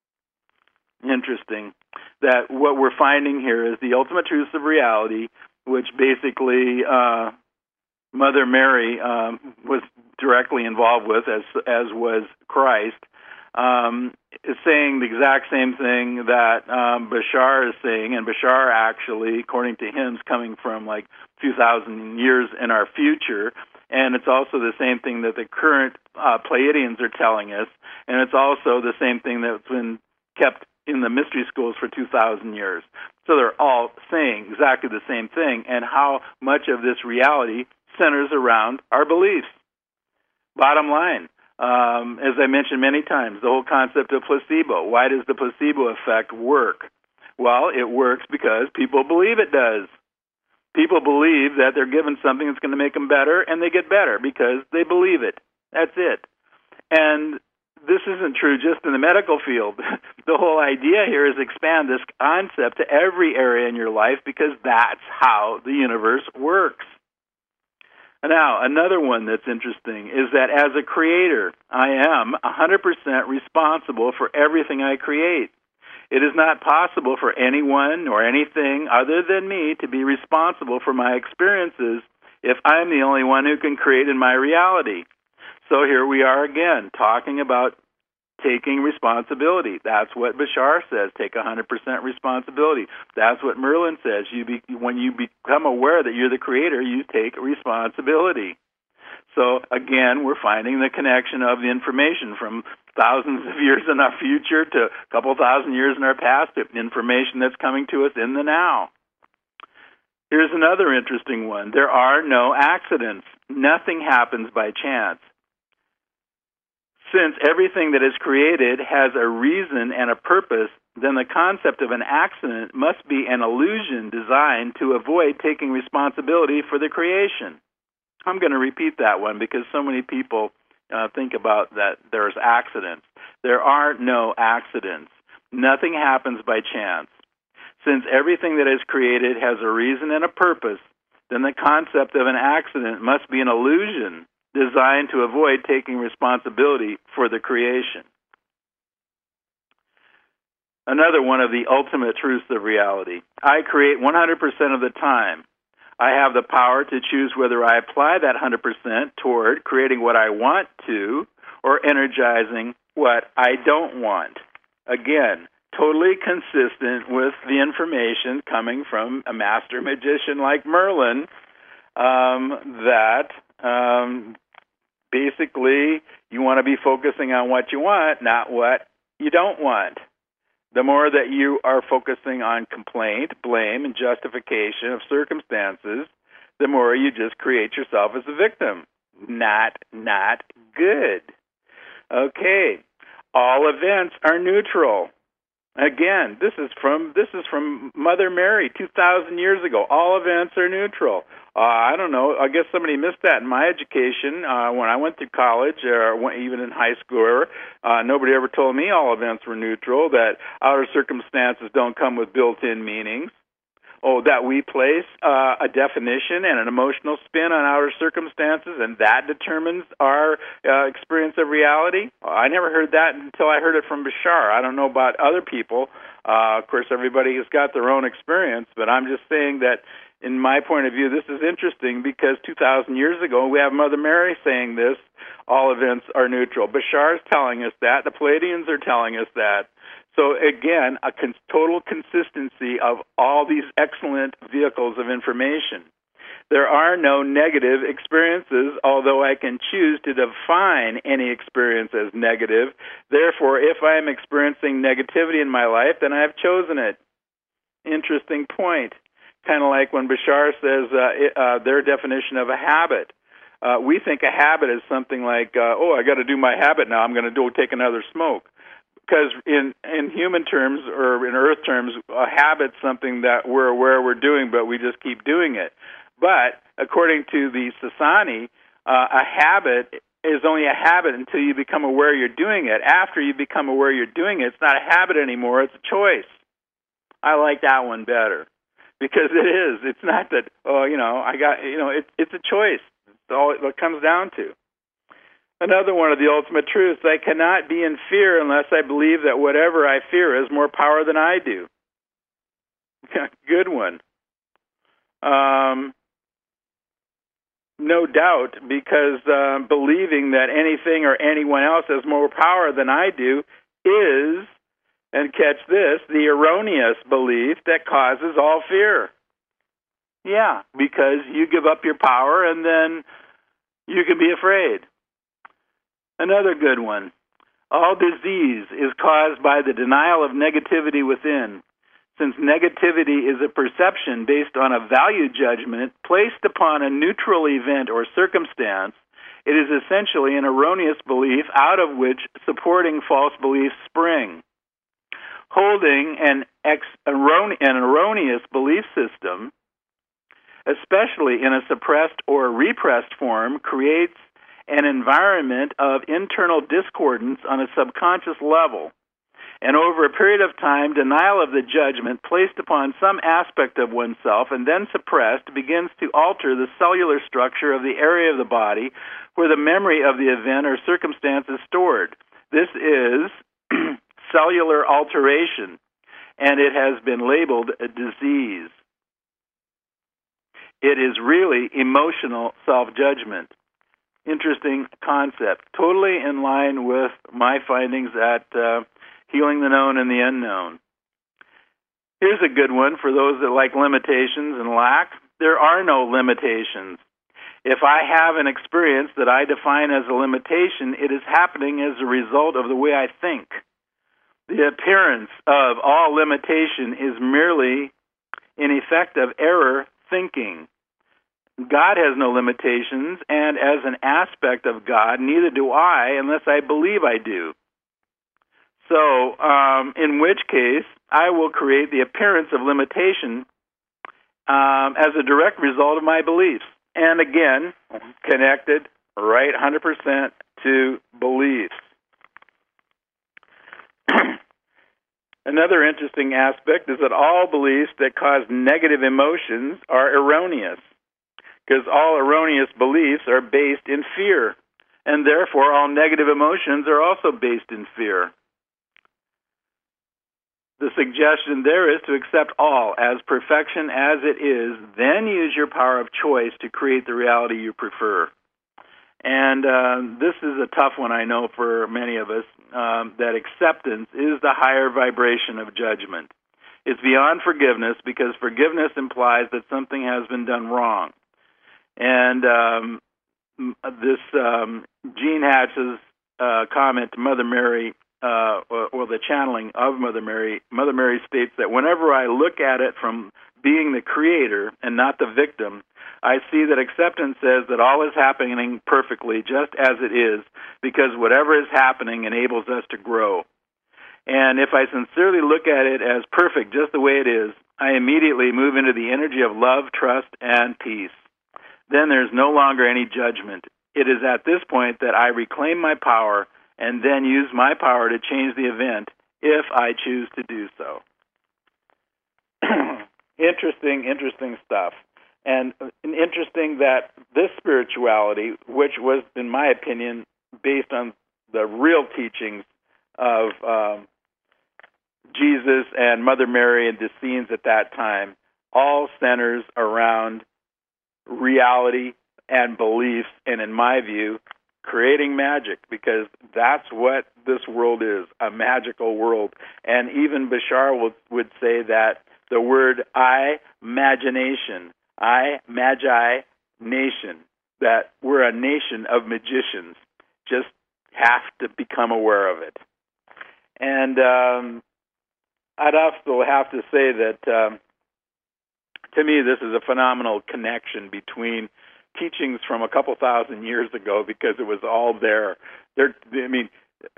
Interesting that what we're finding here is the ultimate truths of reality, which basically uh, Mother Mary um, was directly involved with, as as was Christ, um, is saying the exact same thing that um, Bashar is saying, and Bashar actually, according to him, is coming from like two thousand years in our future, and it's also the same thing that the current uh, Pleiadians are telling us, and it's also the same thing that's been kept in the mystery schools for two thousand years. So they're all saying exactly the same thing, and how much of this reality centers around our beliefs. Bottom line, um, as I mentioned many times, the whole concept of placebo. Why does the placebo effect work? Well, it works because people believe it does. People believe that they're given something that's going to make them better, and they get better because they believe it. That's it. And this isn't true just in the medical field. The whole idea here is expand this concept to every area in your life, because that's how the universe works. Now, another one that's interesting is that as a creator, I am one hundred percent responsible for everything I create. It is not possible for anyone or anything other than me to be responsible for my experiences if I'm the only one who can create in my reality. So here we are again, talking about taking responsibility. That's what Bashar says, take one hundred percent responsibility. That's what Merlin says. You be, when you become aware that you're the creator, you take responsibility. So again, we're finding the connection of the information from thousands of years in our future to a couple thousand years in our past, to information that's coming to us in the now. Here's another interesting one. There are no accidents. Nothing happens by chance. Since everything that is created has a reason and a purpose, then the concept of an accident must be an illusion designed to avoid taking responsibility for the creation. I'm going to repeat that one because so many people uh, think about that there's accidents. There are no accidents. Nothing happens by chance. Since everything that is created has a reason and a purpose, then the concept of an accident must be an illusion designed to avoid taking responsibility for the creation. Another one of the ultimate truths of reality. I create one hundred percent of the time. I have the power to choose whether I apply that one hundred percent toward creating what I want to or energizing what I don't want. Again, totally consistent with the information coming from a master magician like Merlin, um, that um, basically you want to be focusing on what you want, not what you don't want. The more that you are focusing on complaint, blame, and justification of circumstances, the more you just create yourself as a victim. Not, not good. Okay. All events are neutral. Again, this is from this is from Mother Mary two thousand years ago. All events are neutral. Uh, I don't know. I guess somebody missed that in my education uh, when I went through college, or when, even in high school. Uh, nobody ever told me all events were neutral. That outer circumstances don't come with built-in meanings. Oh, that we place uh, a definition and an emotional spin on outer circumstances, and that determines our uh, experience of reality. I never heard that until I heard it from Bashar. I don't know about other people. Uh, of course, everybody has got their own experience, but I'm just saying that in my point of view, this is interesting because two thousand years ago, we have Mother Mary saying this, all events are neutral. Bashar is telling us that. The Palladians are telling us that. So again, a con- total consistency of all these excellent vehicles of information. There are no negative experiences, although I can choose to define any experience as negative. Therefore, if I am experiencing negativity in my life, then I have chosen it. Interesting point. Kind of like when Bashar says uh, uh, their definition of a habit. Uh, we think a habit is something like, uh, oh, I got to do my habit now. I'm going to go take another smoke. Because in, in human terms or in earth terms, a habit's something that we're aware we're doing, but we just keep doing it. But according to the Sasani, uh, a habit is only a habit until you become aware you're doing it. After you become aware you're doing it, it's not a habit anymore, it's a choice. I like that one better. Because it is. It's not that, oh, you know, I got, you know, it, it's a choice. It's all it comes down to. Another one of the ultimate truths, I cannot be in fear unless I believe that whatever I fear has more power than I do. Good one. Um, no doubt, because uh, believing that anything or anyone else has more power than I do is, and catch this, the erroneous belief that causes all fear. Yeah, because you give up your power and then you can be afraid. Another good one. All disease is caused by the denial of negativity within. Since negativity is a perception based on a value judgment placed upon a neutral event or circumstance, it is essentially an erroneous belief out of which supporting false beliefs spring. Holding an, ex- errone- an erroneous belief system, especially in a suppressed or repressed form, creates an environment of internal discordance on a subconscious level. And over a period of time, denial of the judgment placed upon some aspect of oneself and then suppressed begins to alter the cellular structure of the area of the body where the memory of the event or circumstance is stored. This is cellular alteration, and it has been labeled a disease. It is really emotional self-judgment. Interesting concept. Totally in line with my findings at uh, Healing the Known and the Unknown. Here's a good one for those that like limitations and lack. There are no limitations. If I have an experience that I define as a limitation, it is happening as a result of the way I think. The appearance of all limitation is merely an effect of error thinking. God has no limitations, and as an aspect of God, neither do I unless I believe I do. So, um, in which case, I will create the appearance of limitation um, as a direct result of my beliefs. And again, connected right one hundred percent to beliefs. Another interesting aspect is that all beliefs that cause negative emotions are erroneous, because all erroneous beliefs are based in fear, and therefore all negative emotions are also based in fear. the suggestion there is to accept all as perfection as it is, then use your power of choice to create the reality you prefer. And uh, this is a tough one, I know, for many of us, um, that acceptance is the higher vibration of judgment. It's beyond forgiveness, because forgiveness implies that something has been done wrong. And um, this um, Gene Hatch's uh, comment to Mother Mary, uh, or, or the channeling of Mother Mary, Mother Mary states that whenever I look at it from being the creator and not the victim, I see that acceptance says that all is happening perfectly just as it is, because whatever is happening enables us to grow. And if I sincerely look at it as perfect just the way it is, I immediately move into the energy of love, trust, and peace. Then there's no longer any judgment. It is at this point that I reclaim my power and then use my power to change the event if I choose to do so. Interesting, interesting stuff. And interesting that this spirituality, which was, in my opinion, based on the real teachings of um, Jesus and Mother Mary and the scenes at that time, all centers around reality and beliefs, and in my view, creating magic, because that's what this world is, a magical world. And even Bashar would, would say that the word I-magination, I, magi, nation, that we're a nation of magicians, just have to become aware of it. And um, I'd also have to say that, um, to me, this is a phenomenal connection between teachings from a couple thousand years ago, because it was all there. There, I mean,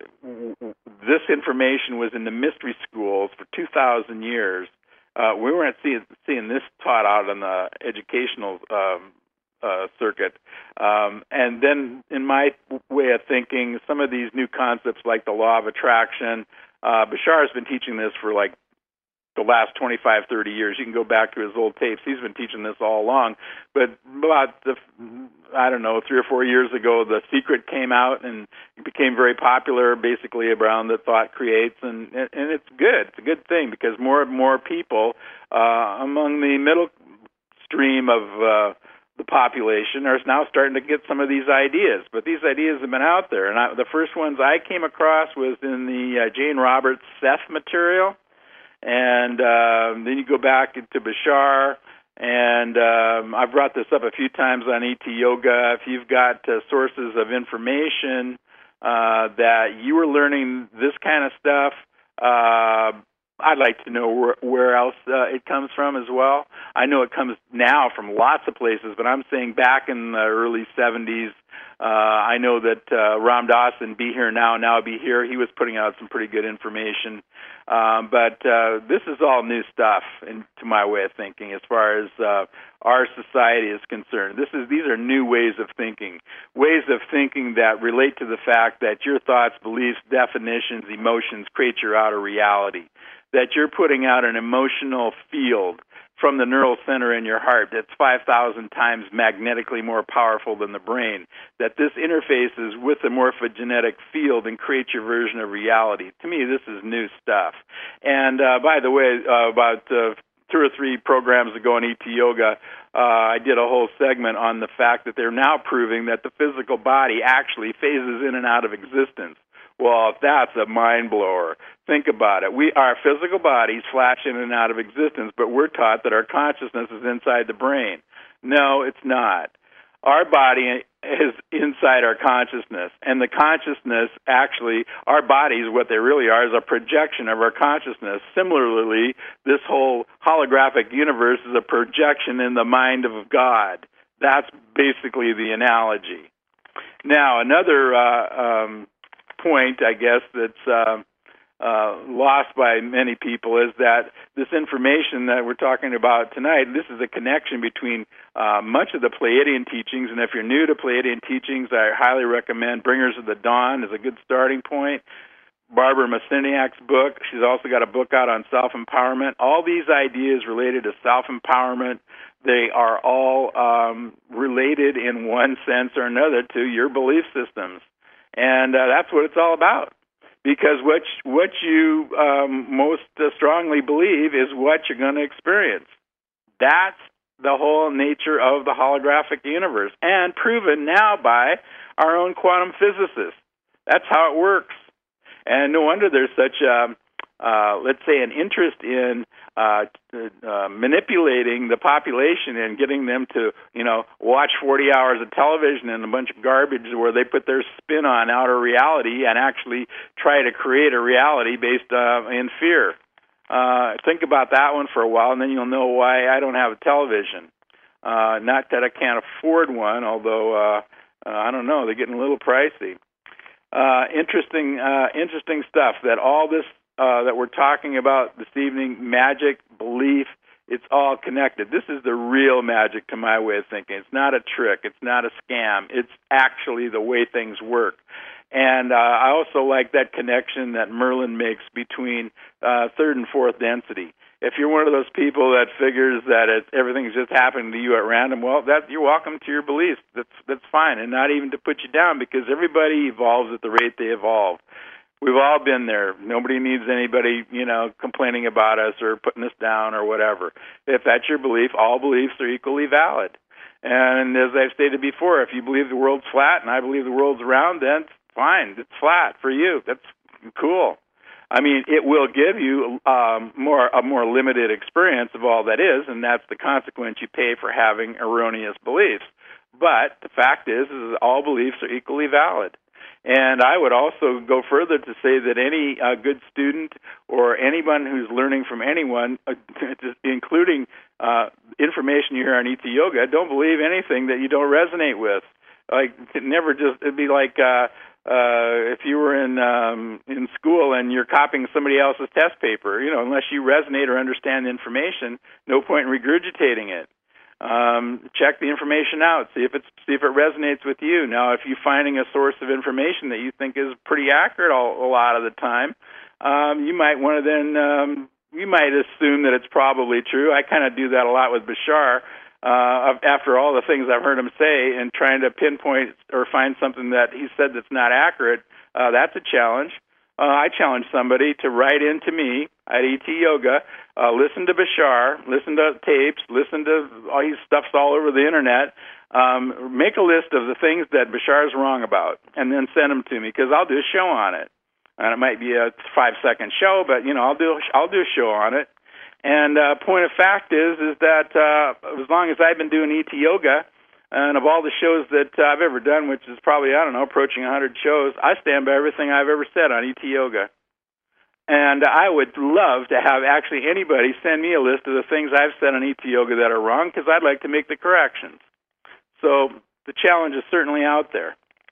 this information was in the mystery schools for two thousand years. Uh, we weren't seeing, seeing this taught out on the educational um, uh, circuit. Um, and then, in my way of thinking, some of these new concepts like the law of attraction, uh, Bashar has been teaching this for like the last twenty-five, thirty years. You can go back to his old tapes. He's been teaching this all along. But about, the, I don't know, three or four years ago, The Secret came out and it became very popular, basically around the thought creates. And, and, and it's good. It's a good thing, because more and more people uh, among the middle stream of uh, the population are now starting to get some of these ideas. But these ideas have been out there. And I, the first ones I came across was in the uh, Jane Roberts Seth material. And uh, then you go back to Bashar, and um, I've brought this up a few times on E T Yoga. If you've got uh, sources of information uh, that you were learning this kind of stuff, uh, I'd like to know where, where else uh, it comes from as well. I know it comes now from lots of places, but I'm saying back in the early seventies, uh, I know that uh, Ram Dass and Be Here Now, Now Be Here, he was putting out some pretty good information. Um, but uh, this is all new stuff, in, to my way of thinking, as far as uh, our society is concerned. This is these are new ways of thinking, ways of thinking that relate to the fact that your thoughts, beliefs, definitions, emotions create your outer reality, that you're putting out an emotional field from the neural center in your heart that's five thousand times magnetically more powerful than the brain, that this interfaces with the morphogenetic field and creates your version of reality. To me, this is new stuff. And uh, by the way, uh, about uh, two or three programs ago on E T Yoga, uh, I did a whole segment on the fact that they're now proving that the physical body actually phases in and out of existence. Well, that's a mind blower. Think about it. We, our physical bodies flash in and out of existence, but we're taught that our consciousness is inside the brain. No, it's not. Our body is inside our consciousness, and the consciousness, actually, our bodies, what they really are, is a projection of our consciousness. Similarly, this whole holographic universe is a projection in the mind of God. That's basically the analogy. Now, another uh, um, point, I guess, that's uh, uh, lost by many people is that this information that we're talking about tonight, this is a connection between uh, much of the Pleiadian teachings, and if you're new to Pleiadian teachings, I highly recommend Bringers of the Dawn is a good starting point. Barbara Masiniak's book, she's also got a book out on self-empowerment. All these ideas related to self-empowerment, they are all um, related in one sense or another to your belief systems. And uh, that's what it's all about. because what what you um, most uh, strongly believe is what you're going to experience. That's the whole nature of the holographic universe, and proven now by our own quantum physicists. That's how it works. And no wonder there's such, a, uh, let's say, an interest in uh, uh, manipulating the population and getting them to, you know, watch forty hours of television and a bunch of garbage where they put their spin on outer reality and actually try to create a reality based uh, in fear. Uh, think about that one for a while, and then you'll know why I don't have a television. Uh, not that I can't afford one, although, uh, uh, I don't know, they're getting a little pricey. Uh, interesting, uh, interesting stuff that all this uh, that we're talking about this evening, magic, belief, it's all connected. This is the real magic to my way of thinking. It's not a trick. It's not a scam. It's actually the way things work. And uh, I also like that connection that Merlin makes between uh, third and fourth density. If you're one of those people that figures that it, everything's just happening to you at random, well, that you're welcome to your beliefs. That's that's fine, and not even to put you down, because everybody evolves at the rate they evolve. We've all been there. Nobody needs anybody, you know, complaining about us or putting us down or whatever. If that's your belief, all beliefs are equally valid. And as I've stated before, if you believe the world's flat and I believe the world's round, then fine, it's flat for you. That's cool. I mean, it will give you um, more a more limited experience of all that is, and that's the consequence you pay for having erroneous beliefs. But the fact is, is that all beliefs are equally valid. And I would also go further to say that any uh, good student or anyone who's learning from anyone, uh, including uh, information you hear on E T Yoga, don't believe anything that you don't resonate with. Like, it never just, it'd be like uh, uh, if you were in um, in school and you're copying somebody else's test paper. You know, unless you resonate or understand the information, no point in regurgitating it. Um, check the information out. See if it's see if it resonates with you. Now, if you're finding a source of information that you think is pretty accurate all, a lot of the time, um, you might want to then um, you might assume that it's probably true. I kind of do that a lot with Bashar. Uh, after all the things I've heard him say, and trying to pinpoint or find something that he said that's not accurate, uh, that's a challenge. Uh, I challenge somebody to write into me at E T Yoga, uh, listen to Bashar, listen to tapes, listen to all his stuff's all over the internet, um, make a list of the things that Bashar's wrong about, and then send them to me, because I'll do a show on it. And it might be a five-second show, but, you know, I'll do, I'll do a show on it. And uh, point of fact is, is that uh, as long as I've been doing E T Yoga, and of all the shows that uh, I've ever done, which is probably, I don't know, approaching one hundred shows, I stand by everything I've ever said on E T Yoga. And I would love to have actually anybody send me a list of the things I've said on E T Yoga that are wrong, because I'd like to make the corrections. So the challenge is certainly out there.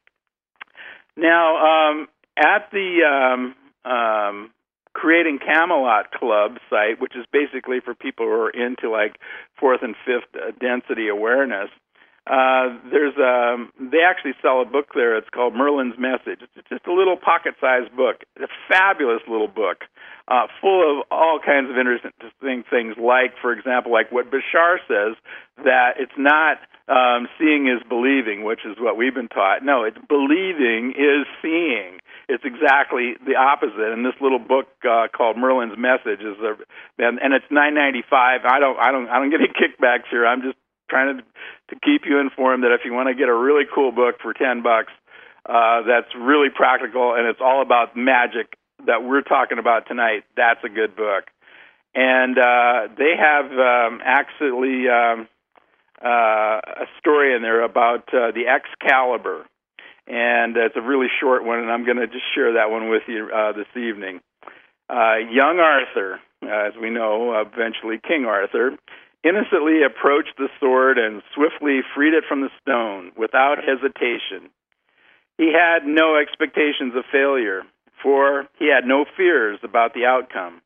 Now, um, at the um, um, Creating Camelot Club site, which is basically for people who are into like fourth and fifth density awareness, Uh, there's um, they actually sell a book there. It's called Merlin's Message. It's just a little pocket-sized book. It's a fabulous little book, uh, full of all kinds of interesting things. Like, for example, like what Bashar says, that it's not um, seeing is believing, which is what we've been taught. No, it's believing is seeing. It's exactly the opposite. And this little book uh, called Merlin's Message is, a, and, and it's nine ninety-five. I don't, I don't, I don't get any kickbacks here. I'm just trying to to keep you informed that if you want to get a really cool book for ten bucks, uh, that's really practical and it's all about magic that we're talking about tonight, that's a good book. And uh, they have um, actually um, uh, a story in there about uh, the Excalibur, and it's a really short one, and I'm going to just share that one with you uh, this evening. Uh, young Arthur, uh, as we know, eventually King Arthur, innocently approached the sword and swiftly freed it from the stone without hesitation. He had no expectations of failure, for he had no fears about the outcome.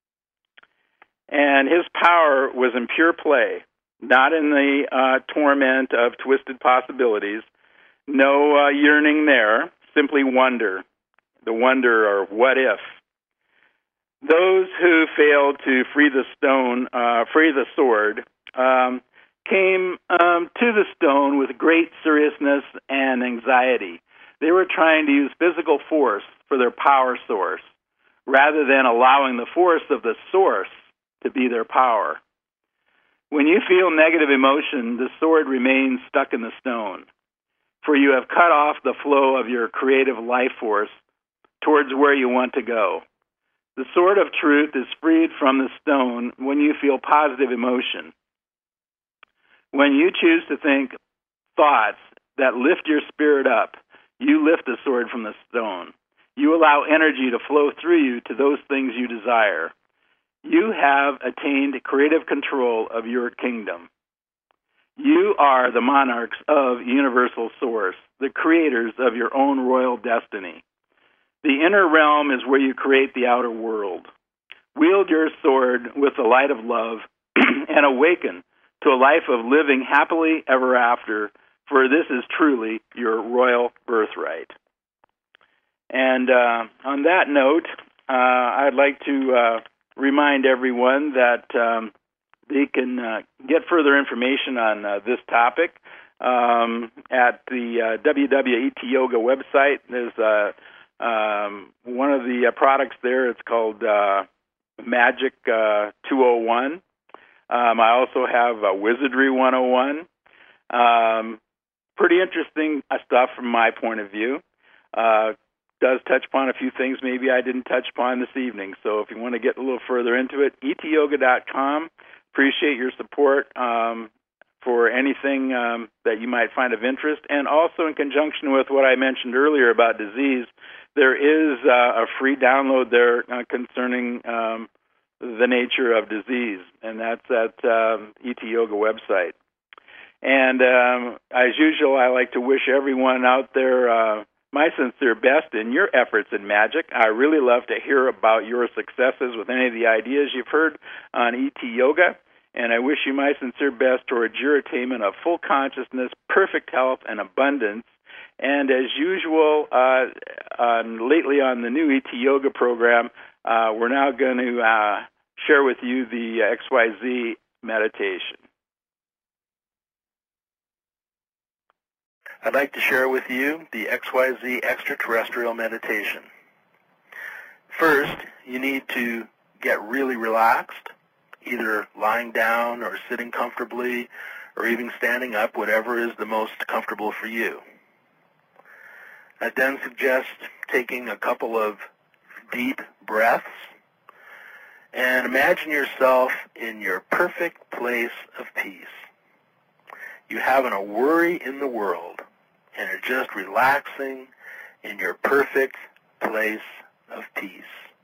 And his power was in pure play, not in the uh, torment of twisted possibilities, no uh, yearning there, simply wonder, the wonder of what if. Those who failed to free the stone, uh, free the sword, um, came um, to the stone with great seriousness and anxiety. They were trying to use physical force for their power source, rather than allowing the force of the source to be their power. When you feel negative emotion, the sword remains stuck in the stone, for you have cut off the flow of your creative life force towards where you want to go. The sword of truth is freed from the stone when you feel positive emotion. When you choose to think thoughts that lift your spirit up, you lift the sword from the stone. You allow energy to flow through you to those things you desire. You have attained creative control of your kingdom. You are the monarchs of universal source, the creators of your own royal destiny. The inner realm is where you create the outer world. Wield your sword with the light of love and awaken to a life of living happily ever after, for this is truly your royal birthright. And uh, on that note, uh, I'd like to uh, remind everyone that um, they can uh, get further information on uh, this topic um, at the uh, W W E T Yoga website. There's uh, um, one of the uh, products there. It's called uh, Magic uh, two oh one. Um, I also have uh, Wizardry one oh one. Um, pretty interesting uh, stuff from my point of view. Uh, does touch upon a few things maybe I didn't touch upon this evening. So if you want to get a little further into it, E T yoga dot com. Appreciate your support um, for anything um, that you might find of interest. And also in conjunction with what I mentioned earlier about disease, there is uh, a free download there uh, concerning um, the nature of disease, and that's at um, E T Yoga website. And um, as usual, I like to wish everyone out there uh, my sincere best in your efforts in magic. I really love to hear about your successes with any of the ideas you've heard on E T Yoga, and I wish you my sincere best towards your attainment of full consciousness, perfect health, and abundance. And as usual, uh, uh, lately on the new E T Yoga program, uh, we're now going to uh, share with you the X Y Z meditation. I'd like to share with you the X Y Z extraterrestrial meditation. First, you need to get really relaxed, either lying down or sitting comfortably or even standing up, whatever is the most comfortable for you. I then suggest taking a couple of deep breaths and imagine yourself in your perfect place of peace. You haven't a worry in the world, and are just relaxing in your perfect place of peace.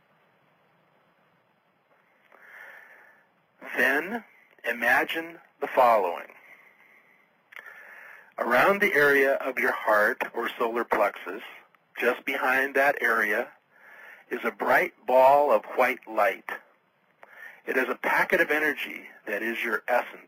Then imagine the following. Around the area of your heart or solar plexus, just behind that area, is a bright ball of white light. It is a packet of energy that is your essence.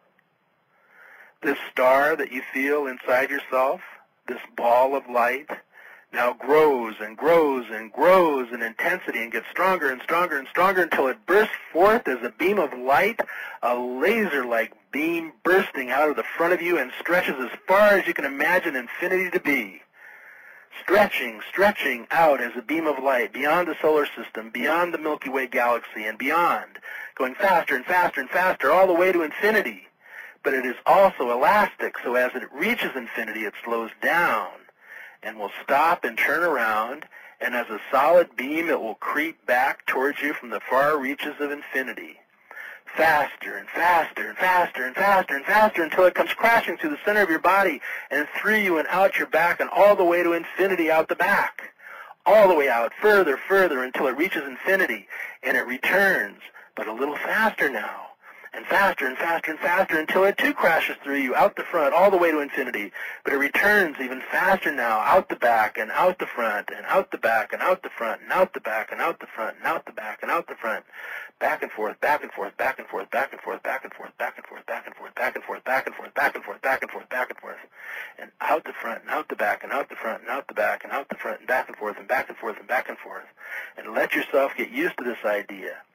This star that you feel inside yourself, this ball of light, now grows and grows and grows in intensity and gets stronger and stronger and stronger until it bursts forth as a beam of light, a laser-like beam bursting out of the front of you and stretches as far as you can imagine infinity to be. Stretching, stretching out as a beam of light beyond the solar system, beyond the Milky Way galaxy, and beyond, going faster and faster and faster all the way to infinity. But it is also elastic, so as it reaches infinity, it slows down and will stop and turn around, and as a solid beam, it will creep back towards you from the far reaches of infinity. Faster and faster and faster and faster and faster until it comes crashing through the center of your body and through you and out your back and all the way to infinity out the back. All the way out, further, further, until it reaches infinity, and it returns, but a little faster now. And faster and faster and faster until it too crashes through you, out the front, all the way to infinity. But it returns even faster now, out the back and out the front, and out the back and out the front, and out the back and out the front, and out the back and out the front. Back and forth, back and forth, back and forth, back and forth, back and forth, back and forth, back and forth, back and forth, back and forth, back and forth, back and forth, back and forth. And out the front, and out the back, and out the front, and out the back, and out the front, and back and forth, and back and forth, and back and forth. And let yourself get used to this idea.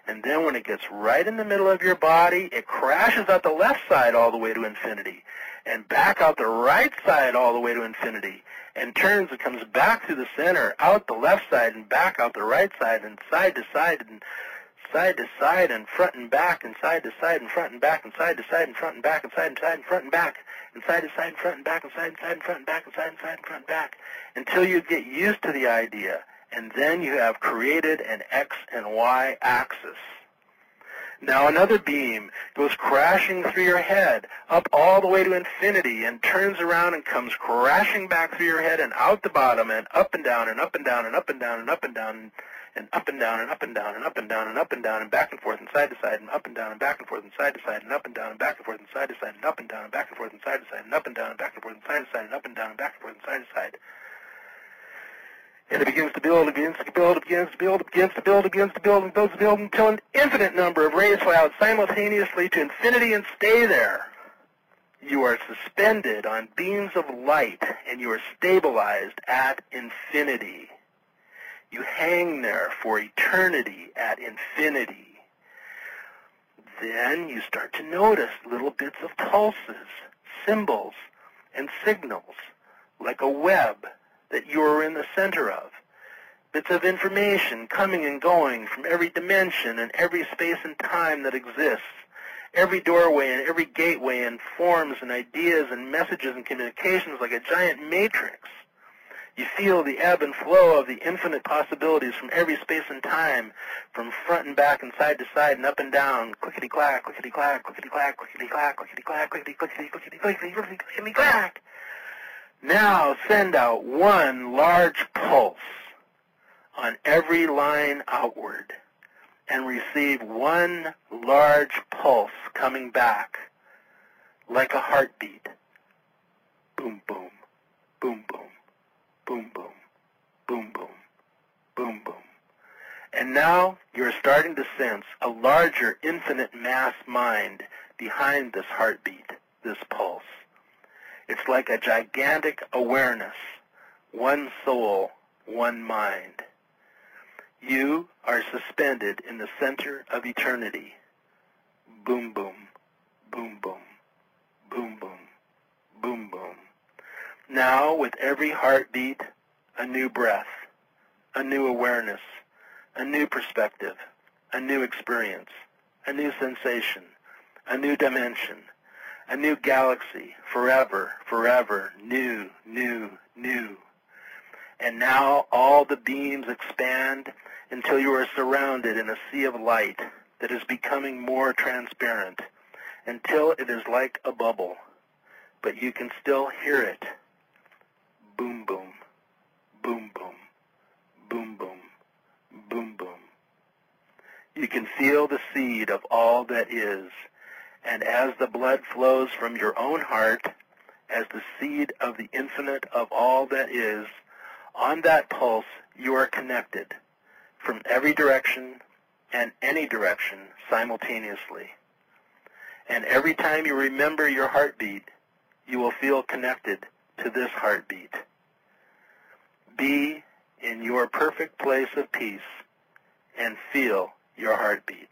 And then when it gets right in the middle of your body, it crashes out the left side all the way to infinity, and back out the right side all the way to infinity, and turns and comes back through the center, out the left side, and back out the right side, and side to side, and side to side, and front and back, and side to side, and front and back, and side to side, and front and back, and side and side, and front and back, and side to side, and front and back, and side and side, and front and back, and side and side, and front and back, until you get used to the idea. And then you have created an X and Y axis. Now another beam goes crashing through your head, up all the way to infinity, and turns around and comes crashing back through your head and out the bottom, and up and down, and up and down, and up and down, and up and down, and up and down, and up and down, and up and down, and up and down, and back and forth, and side to side, and up and down, and back and forth, and side to side, and up and down, and back and forth, and side to side, and up and down, and back and forth, and side to side, and up and down, and back and forth, and side to side, and up and down, and back and forth, and side to side. And it begins to build, it begins to build, it begins to build, it begins to build, it begins to build, and builds to build until an infinite number of rays fly out simultaneously to infinity and stay there. You are suspended on beams of light, and you are stabilized at infinity. You hang there for eternity at infinity. Then you start to notice little bits of pulses, symbols, and signals, like a web that you are in the center of. Bits of information coming and going from every dimension and every space and time that exists. Every doorway and every gateway and forms and ideas and messages and communications like a giant matrix. You feel the ebb and flow of the infinite possibilities from every space and time, from front and back and side to side and up and down, clickety-clack, clickety-clack, clickety-clack, clickety-clack, clickety-clack, clickety-clickety, clickety-clickety, clickety-clack. Now send out one large pulse on every line outward, and receive one large pulse coming back like a heartbeat. Boom, boom, boom, boom, boom, boom, boom, boom, boom, boom. And now you're starting to sense a larger infinite mass mind behind this heartbeat, this pulse. It's like a gigantic awareness, one soul, one mind. You are suspended in the center of eternity. Boom, boom, boom, boom, boom, boom, boom, boom. Now, with every heartbeat, a new breath, a new awareness, a new perspective, a new experience, a new sensation, a new dimension, a new galaxy, forever, forever, new, new, new. And now all the beams expand until you are surrounded in a sea of light that is becoming more transparent, until it is like a bubble, but you can still hear it. Boom, boom, boom, boom, boom, boom, boom, boom. You can feel the seed of all that is, and as the blood flows from your own heart, as the seed of the infinite of all that is, on that pulse you are connected from every direction and any direction simultaneously. And every time you remember your heartbeat, you will feel connected to this heartbeat. Be in your perfect place of peace and feel your heartbeat.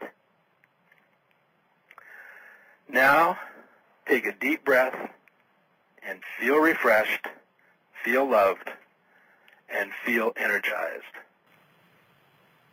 Now, take a deep breath and feel refreshed, feel loved, and feel energized.